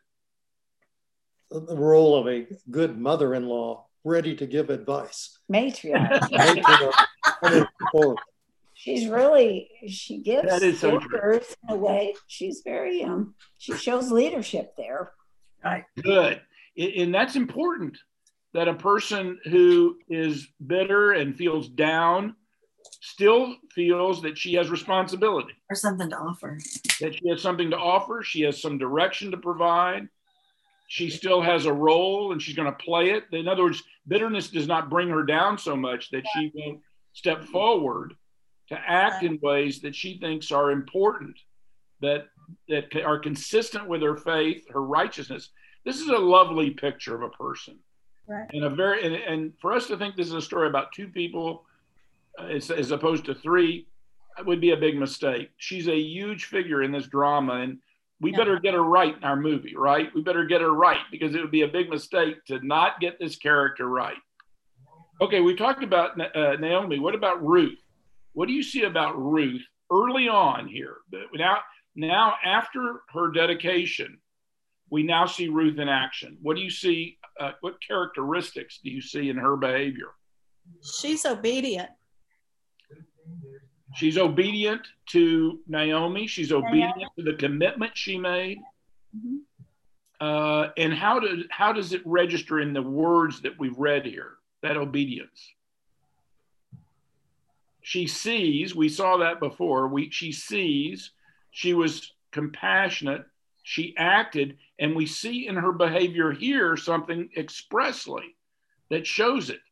The role of a good mother-in-law, ready to give advice. Matriarch. Matriarch. She's really, she gives that is so orders in a way. She's very, um, she shows leadership there. Right. Good. And that's important, that a person who is bitter and feels down still feels that she has responsibility. Or something to offer. That she has something to offer. She has some direction to provide. She still has a role and she's going to play it. In other words, bitterness does not bring her down so much that she won't step forward to act in ways that she thinks are important, that that are consistent with her faith, her righteousness. This is a lovely picture of a person. Right. And a very and, and for us to think this is a story about two people uh, as, as opposed to three, would be a big mistake. She's a huge figure in this drama, and we Yeah. better get her right in our movie, right? We better get her right, because it would be a big mistake to not get this character right. Okay, we talked about uh, Naomi. What about Ruth? What do you see about Ruth early on here? Now, now after her dedication, we now see Ruth in action. What do you see? Uh, what characteristics do you see in her behavior? She's obedient. She's obedient to Naomi. She's obedient to the commitment she made. Mm-hmm. Uh, and how, do, how does it register in the words that we've read here, that obedience? She sees, we saw that before, we, she sees, she was compassionate, she acted, and we see in her behavior here something expressly that shows it.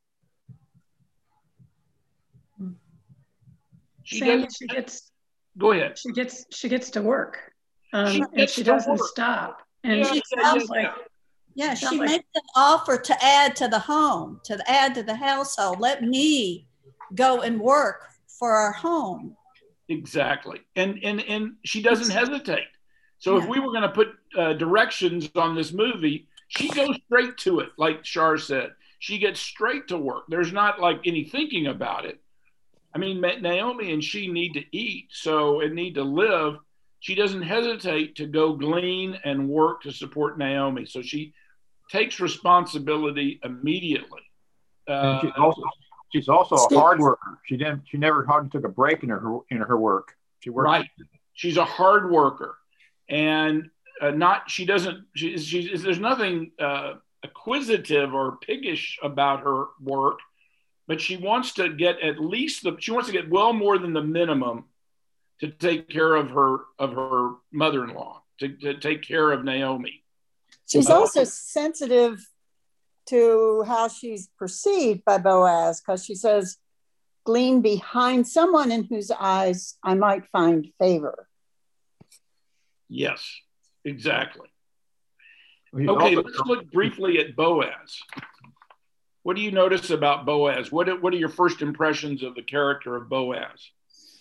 She, Sandy, does, she gets go ahead. She gets she gets to work, um, She and gets she to doesn't work. stop. And Yeah, she yeah, sounds yeah, like Yeah, sounds she like- makes an offer to add to the home, to add to the household. Let me go and work for our home. Exactly. And and and she doesn't hesitate. So if Yeah. we were going to put uh, directions on this movie, she goes straight to it, like Shar said. She gets straight to work. There's not like any thinking about it. I mean, Ma- Naomi and she need to eat, so and need to live. She doesn't hesitate to go glean and work to support Naomi. So she takes responsibility immediately. And she's Uh, also she's also a hard worker. She didn't she never hardly took a break in her in her work. She worked. Right. She's a hard worker, and uh, not she doesn't she, she's there's nothing uh, acquisitive or piggish about her work, but she wants to get at least the she wants to get well more than the minimum to take care of her of her mother-in-law, to, to take care of Naomi. She's Uh, also sensitive to how she's perceived by Boaz, because she says, glean behind someone in whose eyes I might find favor. Yes, exactly. He's Okay, also- let's look briefly at Boaz. What do you notice about Boaz? What are, what are your first impressions of the character of Boaz?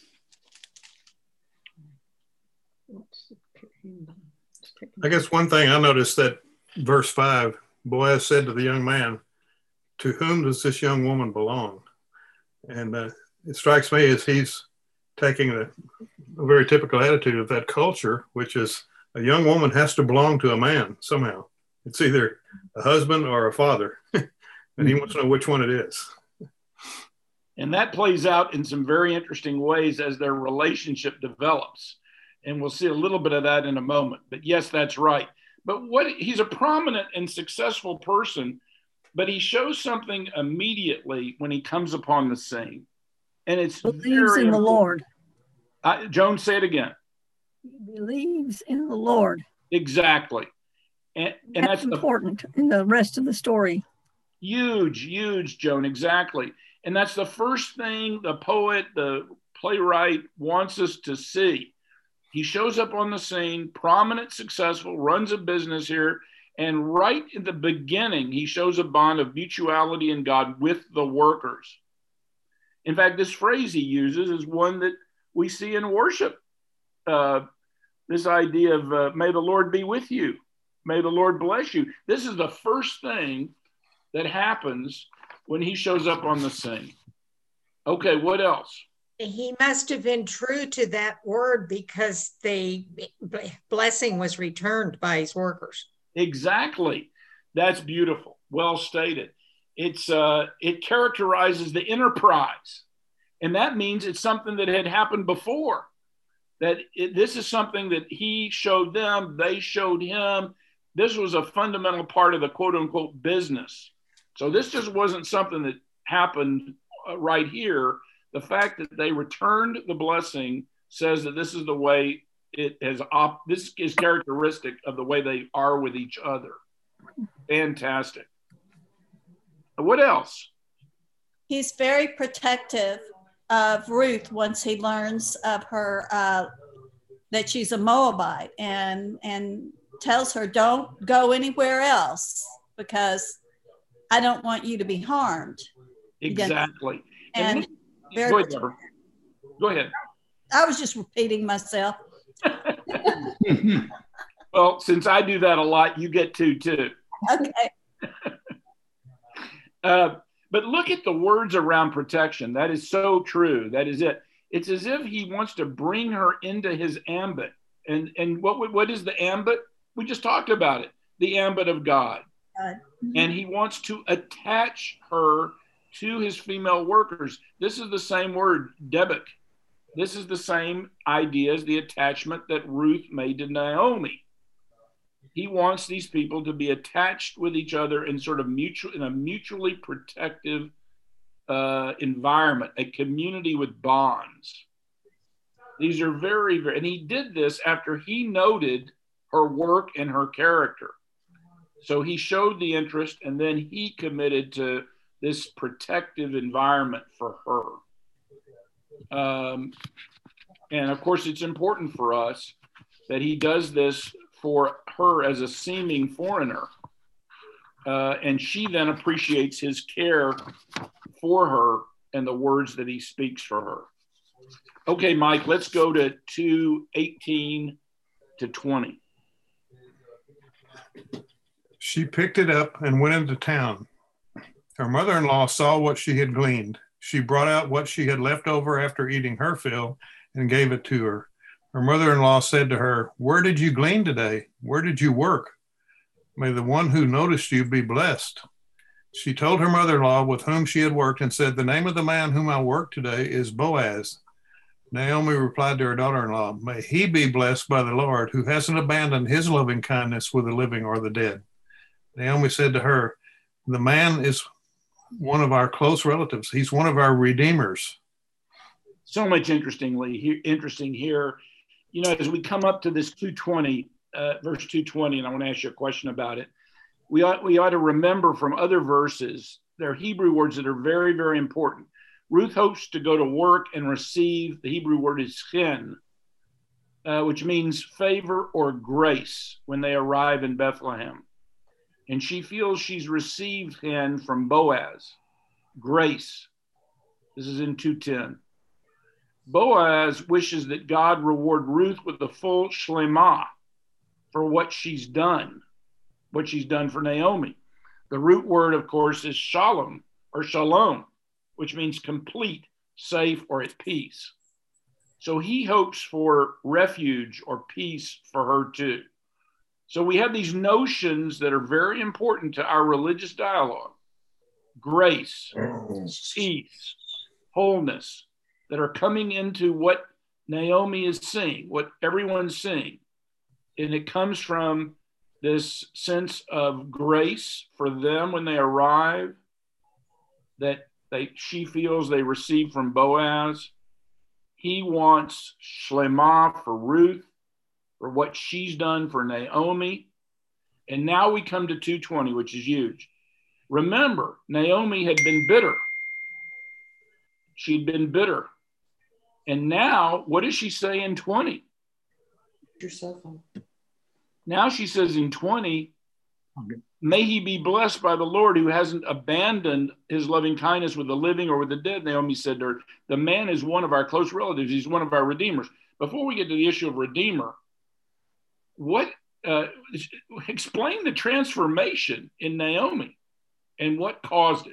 I guess one thing I noticed that verse five, Boaz said to the young man, to whom does this young woman belong? And uh, it strikes me as he's taking a, a very typical attitude of that culture, which is a young woman has to belong to a man somehow. It's either a husband or a father. And he wants to know which one it is. And that plays out in some very interesting ways as their relationship develops. And we'll see a little bit of that in a moment. But yes, that's right. But what he's a prominent and successful person, but he shows something immediately when he comes upon the scene. And it's Believes very in the important. Lord. Uh, Joan, say it again. He believes in the Lord. Exactly. And, and That's that's the important in the rest of the story. Huge, huge, Joan, exactly. And that's the first thing the poet, the playwright wants us to see. He shows up on the scene, prominent, successful, runs a business here, and right in the beginning, he shows a bond of mutuality in God with the workers. In fact, this phrase he uses is one that we see in worship. Uh, this idea of, uh, may the Lord be with you. May the Lord bless you. This is the first thing that happens when he shows up on the scene. Okay, what else? He must have been true to that word because the blessing was returned by his workers. Exactly. That's beautiful. Well stated. It's uh, it characterizes the enterprise. And that means it's something that had happened before. That it, this is something that he showed them, they showed him. This was a fundamental part of the quote unquote business. So this just wasn't something that happened uh, right here. The fact that they returned the blessing says that this is the way it has, op- this is characteristic of the way they are with each other. Fantastic. What else? He's very protective of Ruth once he learns of her, uh, that she's a Moabite, and, and tells her, don't go anywhere else because I don't want you to be harmed. Exactly. And And very go ahead, Deborah. Go ahead. I was just repeating myself. Well, since I do that a lot, you get to too. Okay. uh, but look at the words around protection. That is so true. That is it. It's as if he wants to bring her into his ambit. And, and what, what is the ambit? We just talked about it. The ambit of God. God. And he wants to attach her to his female workers. This is the same word, debek. This is the same idea as the attachment that Ruth made to Naomi. He wants these people to be attached with each other in sort of mutual, in a mutually protective uh, environment, a community with bonds. These are very, very, and he did this after he noted her work and her character. So he showed the interest, and then he committed to this protective environment for her. Um, and of course, it's important for us that he does this for her as a seeming foreigner. Uh, and she then appreciates his care for her and the words that he speaks for her. Okay, Mike, let's go to two eighteen to twenty. She picked it up and went into town. Her mother-in-law saw what she had gleaned. She brought out what she had left over after eating her fill and gave it to her. Her mother-in-law said to her, "Where did you glean today? Where did you work? May the one who noticed you be blessed." She told her mother-in-law with whom she had worked and said, "The name of the man whom I work today is Boaz." Naomi replied to her daughter-in-law, "May he be blessed by the Lord, who hasn't abandoned his loving kindness with the living or the dead." Naomi said to her, "The man is one of our close relatives. He's one of our redeemers." So much interestingly, he, interesting here. You know, as we come up to this two twenty, uh, verse two twenty, and I want to ask you a question about it. We ought, we ought to remember from other verses, there are Hebrew words that are very, very important. Ruth hopes to go to work and receive, the Hebrew word is chen, uh, which means favor or grace when they arrive in Bethlehem. And she feels she's received chen from Boaz, grace. This is in two ten. Boaz wishes that God reward Ruth with the full shlema for what she's done, what she's done for Naomi. The root word, of course, is shalom or shalom, which means complete, safe, or at peace. So he hopes for refuge or peace for her too. So we have these notions that are very important to our religious dialogue: grace, peace, wholeness, that are coming into what Naomi is seeing, what everyone's seeing. And it comes from this sense of grace for them when they arrive, that they, she feels they receive from Boaz. He wants shlema for Ruth, for what she's done for Naomi. And now we come to two twenty, which is huge. Remember, Naomi had been bitter. She'd been bitter. And now, what does she say in twenty? Your cell phone. Now she says in twenty, may he be blessed by the Lord who hasn't abandoned his loving kindness with the living or with the dead. Naomi said to her, the man is one of our close relatives. He's one of our redeemers. Before we get to the issue of redeemer, what uh, explain the transformation in Naomi and what caused it?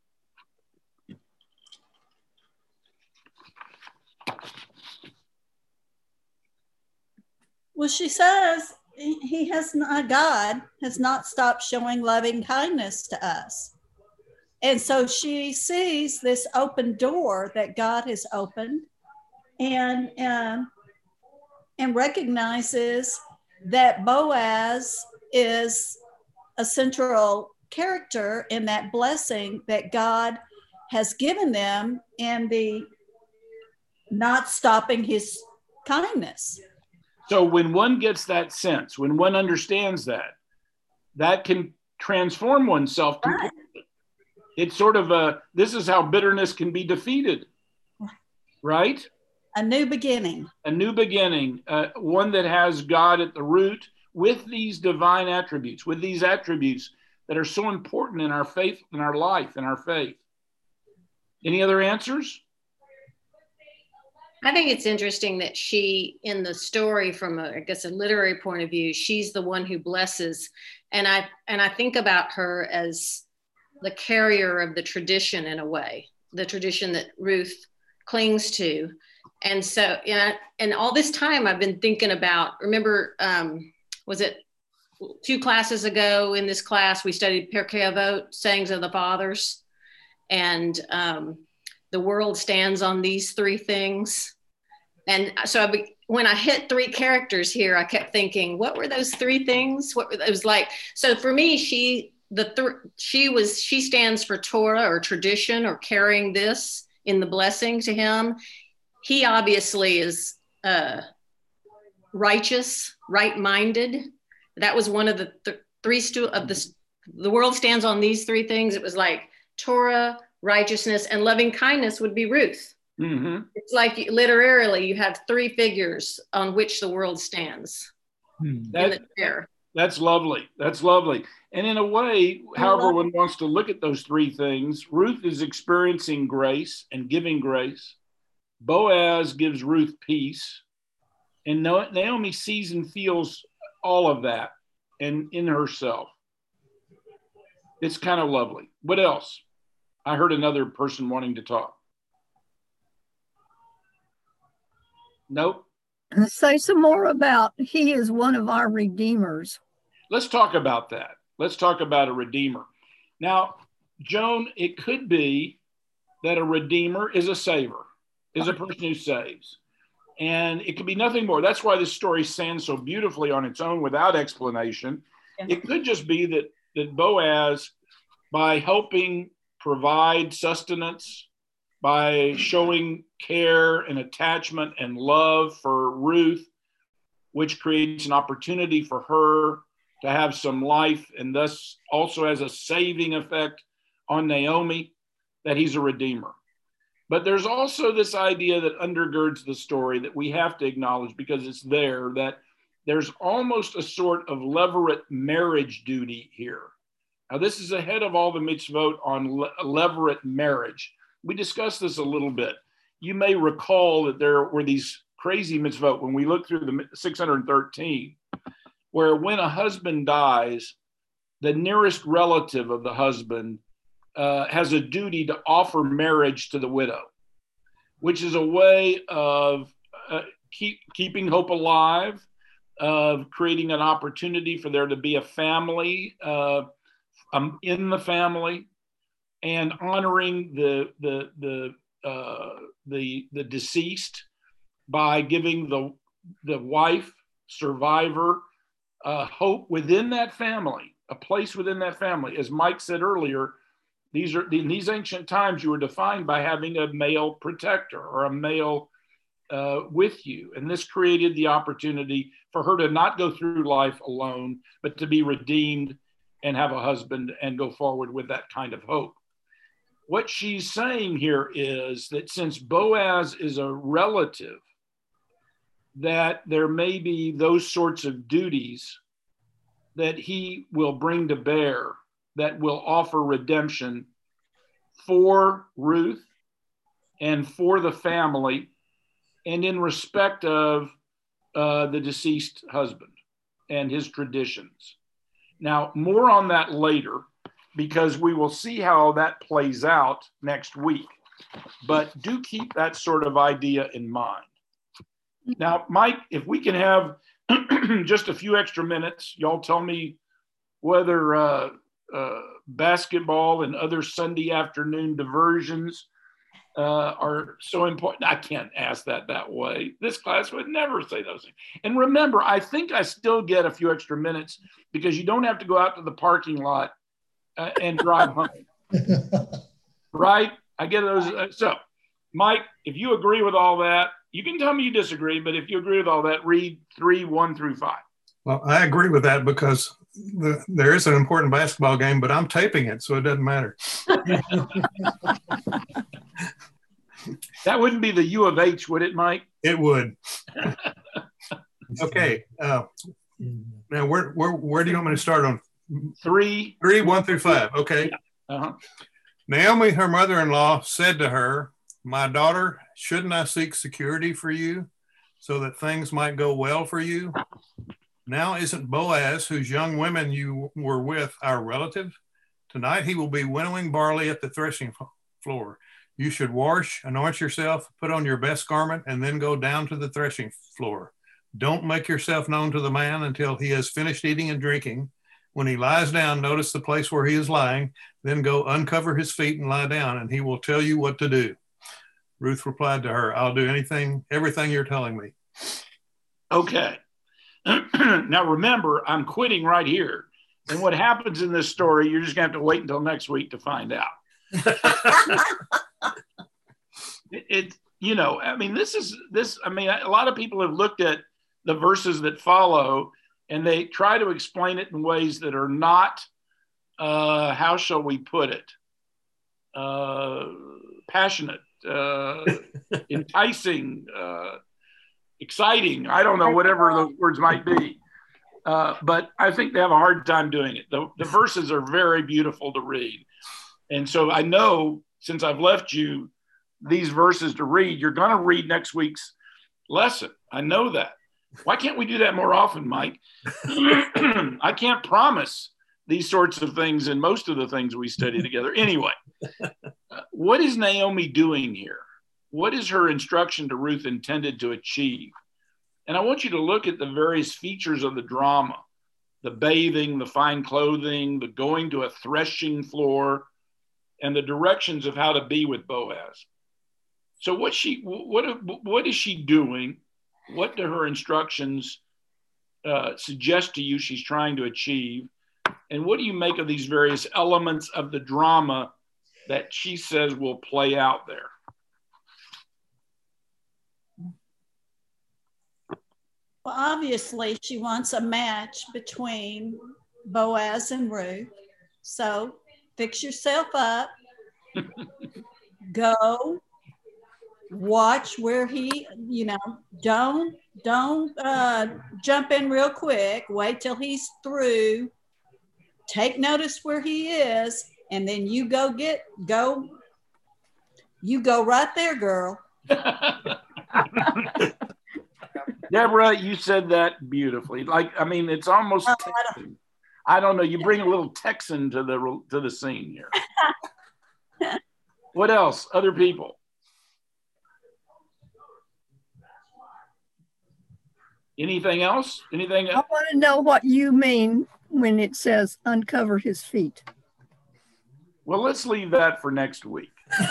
Well, she says he has not, God has not stopped showing loving kindness to us. And so she sees this open door that God has opened, and, um, and recognizes that Boaz is a central character in that blessing that God has given them and the not stopping his kindness. So when one gets that sense, when one understands that, that can transform oneself completely. Right. It's sort of a, this is how bitterness can be defeated, right? A new beginning. A new beginning, uh, one that has God at the root with these divine attributes, with these attributes that are so important in our faith, in our life, in our faith. Any other answers? I think it's interesting that she, in the story, from a, I guess a literary point of view, she's the one who blesses, and I and I think about her as the carrier of the tradition in a way, the tradition that Ruth clings to, and so yeah, and all this time I've been thinking about. Remember, um, was it two classes ago in this class we studied Pirkei Avot, sayings of the fathers, and um, the world stands on these three things. And so I be, when I hit three characters here, I kept thinking, what were those three things? What were, it was like, so for me, she, the th- she was, she stands for Torah or tradition or carrying this in the blessing to him. He obviously is uh, righteous, right-minded. That was one of the th- three stu- of the, the world stands on these three things. It was like Torah, righteousness, and loving kindness would be Ruth. Mm-hmm. It's like literarily you have three figures on which the world stands. That, in the chair. That's lovely. That's lovely. And in a way, however one wants to look at those three things, Ruth is experiencing grace and giving grace. Boaz gives Ruth peace. And Naomi sees and feels all of that and in herself. It's kind of lovely. What else? I heard another person wanting to talk. Nope. Say some more about he is one of our redeemers. Let's talk about that. Let's talk about a redeemer. Now, Joan, it could be that a redeemer is a saver, is a person who saves. And it could be nothing more. That's why this story stands so beautifully on its own without explanation. Yeah. It could just be that, that Boaz, by helping provide sustenance, by showing care and attachment and love for Ruth, which creates an opportunity for her to have some life and thus also has a saving effect on Naomi, that he's a redeemer. But there's also this idea that undergirds the story that we have to acknowledge because it's there, that there's almost a sort of levirate marriage duty here. Now, this is ahead of all the mitzvot on le- levirate marriage. We discussed this a little bit. You may recall that there were these crazy mitzvot when we look through the six hundred thirteen, where when a husband dies, the nearest relative of the husband uh, has a duty to offer marriage to the widow, which is a way of uh, keep, keeping hope alive, of creating an opportunity for there to be a family uh, um, in the family, and honoring the the the uh, the the deceased by giving the the wife survivor uh, hope within that family, a place within that family. As Mike said earlier, these are in these ancient times you were defined by having a male protector or a male uh, with you, and this created the opportunity for her to not go through life alone, but to be redeemed and have a husband and go forward with that kind of hope. What she's saying here is that since Boaz is a relative, that there may be those sorts of duties that he will bring to bear that will offer redemption for Ruth and for the family and in respect of uh, the deceased husband and his traditions. Now, more on that later, because we will see how that plays out next week. But do keep that sort of idea in mind. Now, Mike, if we can have just a few extra minutes, y'all tell me whether uh, uh, basketball and other Sunday afternoon diversions uh, are so important. I can't ask that that way. This class would never say those things. And remember, I think I still get a few extra minutes because you don't have to go out to the parking lot Uh, and drive home, right? I get those. Uh, so, Mike, if you agree with all that, you can tell me you disagree, but if you agree with all that, read three, one through five. Well, I agree with that because the, there is an important basketball game, but I'm taping it, so it doesn't matter. That wouldn't be the U of H, would it, Mike? It would. Okay. Uh, now, where, where, where do you want me to start on? Three. Three, one through five. Okay. Uh-huh. Naomi, her mother-in-law, said to her, My daughter, shouldn't I seek security for you so that things might go well for you? Now isn't Boaz, whose young women you were with, our relative? Tonight he will be winnowing barley at the threshing floor. You should wash, anoint yourself, put on your best garment, and then go down to the threshing floor. Don't make yourself known to the man until he has finished eating and drinking. When he lies down, notice the place where he is lying, then go uncover his feet and lie down, and he will tell you what to do. Ruth replied to her, I'll do anything, everything you're telling me. Okay. Now remember, I'm quitting right here. And what happens in this story, you're just going to have to wait until next week to find out. it, it, you know, I mean, this is this. I mean, a lot of people have looked at the verses that follow and they try to explain it in ways that are not, uh, how shall we put it, uh, passionate, uh, enticing, uh, exciting. I don't know, whatever those words might be. Uh, but I think they have a hard time doing it. The, the verses are very beautiful to read. And so I know, since I've left you these verses to read, you're going to read next week's lesson. I know that. Why can't we do that more often, Mike? I can't promise these sorts of things in most of the things we study together. Anyway, uh, what is Naomi doing here? What is her instruction to Ruth intended to achieve? And I want you to look at the various features of the drama, the bathing, the fine clothing, the going to a threshing floor, and the directions of how to be with Boaz. So what she, what, what is she doing? What do her instructions uh, suggest to you she's trying to achieve? And what do you make of these various elements of the drama that she says will play out there? Well, obviously, she wants a match between Boaz and Ruth. So fix yourself up, go, watch where he, you know, don't, don't uh, jump in real quick. Wait till he's through. Take notice where he is, and then you go get, go, you go right there, girl. Deborah, you said that beautifully. Like, I mean, it's almost, oh, I, don't, I don't know, you bring a little Texan to the to the scene here. What else? Other people? Anything else? Anything else? I want to know what you mean when it says uncover his feet. Well, let's leave that for next week.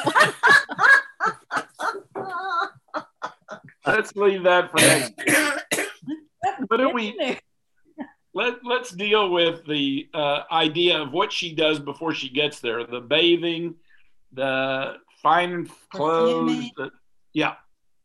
Let's leave that for next week. What do we, let, let's deal with the uh, idea of what she does before she gets there. The bathing, the fine clothes, the, yeah.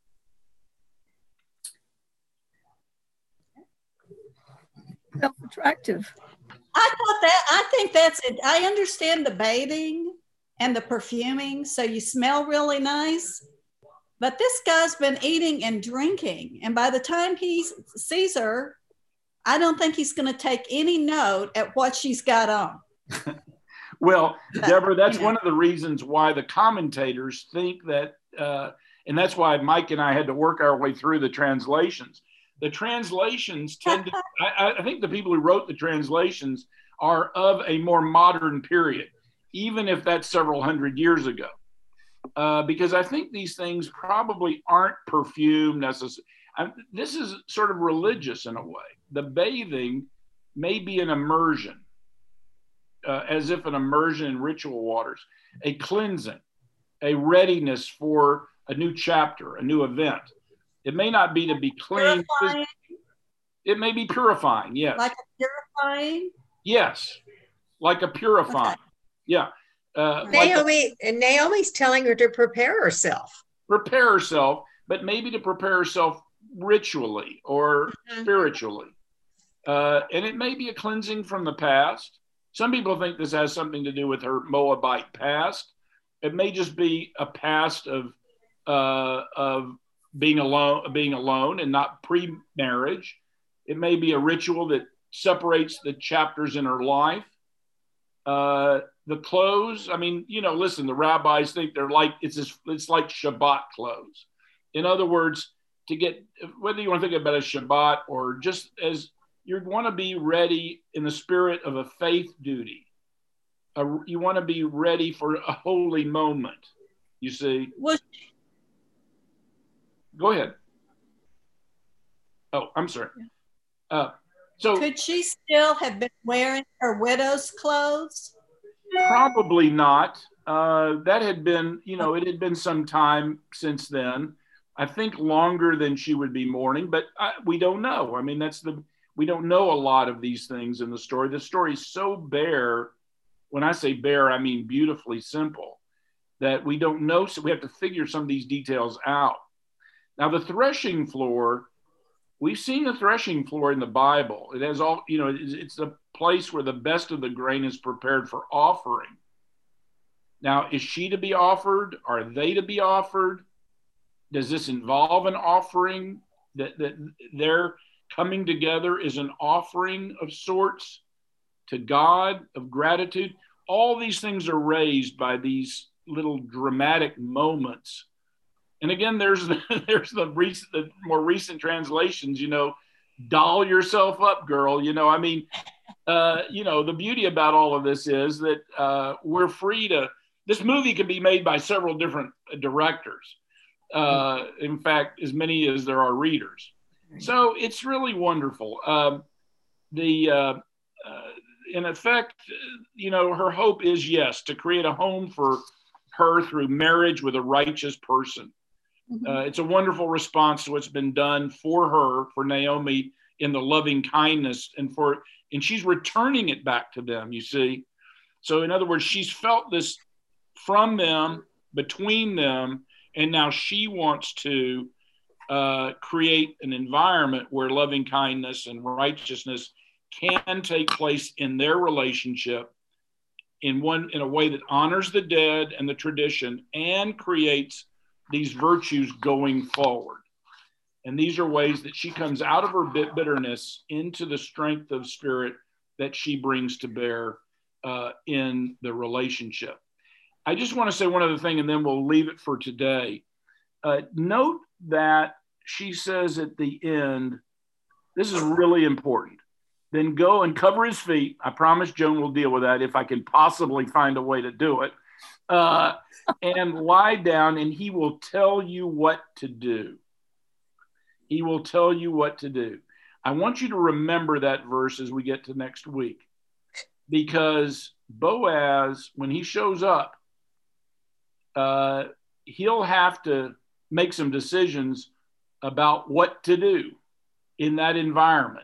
Self-attractive. I thought that, I think that's it. I understand the bathing and the perfuming, so you smell really nice. But this guy's been eating and drinking. And by the time he sees her, I don't think he's going to take any note at what she's got on. Well, Deborah, that's one of the reasons why the commentators think that, uh, and that's why Mike and I had to work our way through the translations. The translations tend to, I, I think the people who wrote the translations are of a more modern period, even if that's several hundred years ago. Uh, because I think these things probably aren't perfumed necessarily. This is sort of religious in a way. The bathing may be an immersion, uh, as if an immersion in ritual waters, a cleansing, a readiness for a new chapter, a new event. It may not be to be clean. Purifying. It may be purifying, yes. Like a purifying? Yes, like a purifying, okay. Yeah. Uh, Naomi, like a, Naomi's telling her to prepare herself. Prepare herself, but maybe to prepare herself ritually or mm-hmm. spiritually. Uh, and it may be a cleansing from the past. Some people think this has something to do with her Moabite past. It may just be a past of uh, of being alone, being alone and not pre-marriage. It may be a ritual that separates the chapters in her life. Uh, the clothes, I mean, you know, listen, the rabbis think they're like, it's just, it's like Shabbat clothes. In other words, to get, whether you want to think about a Shabbat or just as you want to be ready in the spirit of a faith duty. A, you want to be ready for a holy moment, you see. Was Go ahead. Oh, I'm sorry. Uh, so could she still have been wearing her widow's clothes? Probably not. Uh, that had been, you know, it had been some time since then. I think longer than she would be mourning, but I, we don't know. I mean, that's the, we don't know a lot of these things in the story. The story is so bare. When I say bare, I mean beautifully simple, that we don't know. So we have to figure some of these details out. Now, the threshing floor, we've seen the threshing floor in the Bible. It has all, you know, it's, it's a place where the best of the grain is prepared for offering. Now, is she to be offered? Are they to be offered? Does this involve an offering? That, that their coming together is an offering of sorts to God, of gratitude? All these things are raised by these little dramatic moments. And again, there's the, there's the, recent, the more recent translations, you know, doll yourself up, girl. You know, I mean, uh, you know, the beauty about all of this is that uh, we're free to, this movie can be made by several different directors. Uh, in fact, as many as there are readers. So it's really wonderful. Um, the, uh, uh, in effect, you know, her hope is, yes, to create a home for her through marriage with a righteous person. Mm-hmm. Uh, it's a wonderful response to what's been done for her, for Naomi, in the loving kindness, and for, and she's returning it back to them, you see. So in other words, she's felt this from them, between them, and now she wants to uh, create an environment where loving kindness and righteousness can take place in their relationship in one in a way that honors the dead and the tradition and creates these virtues going forward. And these are ways that she comes out of her bitterness into the strength of spirit that she brings to bear uh, in the relationship. I just want to say one other thing, and then we'll leave it for today. Uh, note that she says at the end, this is really important. Then go and cover his feet. I promise Joan will deal with that if I can possibly find a way to do it. Uh, and lie down, and he will tell you what to do. He will tell you what to do. I want you to remember that verse as we get to next week, because Boaz, when he shows up, uh, he'll have to make some decisions about what to do in that environment.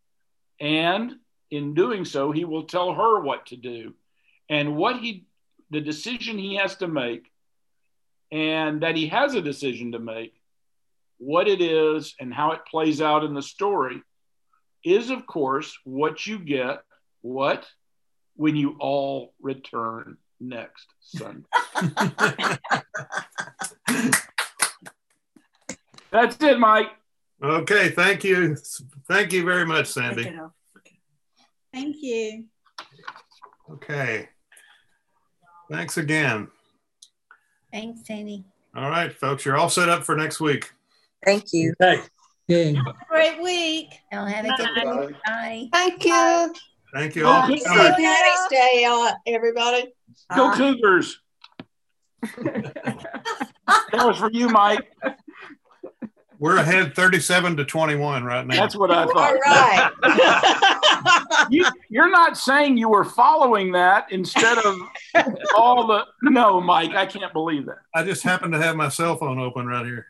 And in doing so, he will tell her what to do and what he, the decision he has to make, and that he has a decision to make, what it is and how it plays out in the story is, of course, what you get, what, when you all return next Sunday. That's it, Mike. Okay, thank you. Thank you very much, Sandy. Thank you. Okay. Thanks again. Thanks, Sandy. All right, folks, you're all set up for next week. Thank you. Okay. Okay. Have a great week. Y'all have a good week. Bye. Thank you. Thank you all. Happy Saint Patty's Day, uh, everybody. Go Cougars. That was for you, Mike. We're ahead thirty-seven to twenty-one right now. That's what I thought. All right. you, you're not saying you were following that instead of all the, no, Mike, I can't believe that. I just happened to have my cell phone open right here.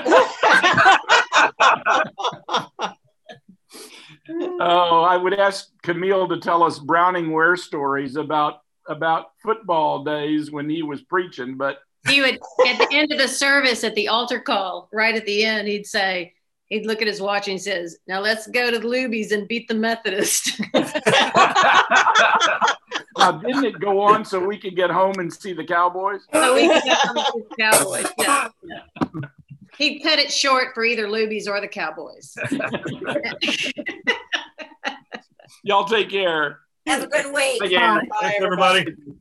Oh, I would ask Camille to tell us Browning Ware stories about, about football days when he was preaching, but he would, at the end of the service, at the altar call, right at the end, he'd say, he'd look at his watch and he says, now let's go to the Lubies and beat the Methodist. Now, didn't it go on so we could get home and see the Cowboys? So we could get home and see the Cowboys, yeah. yeah. He'd cut it short for either Lubies or the Cowboys. Y'all take care. Have a good week. Again, Thanks, everybody.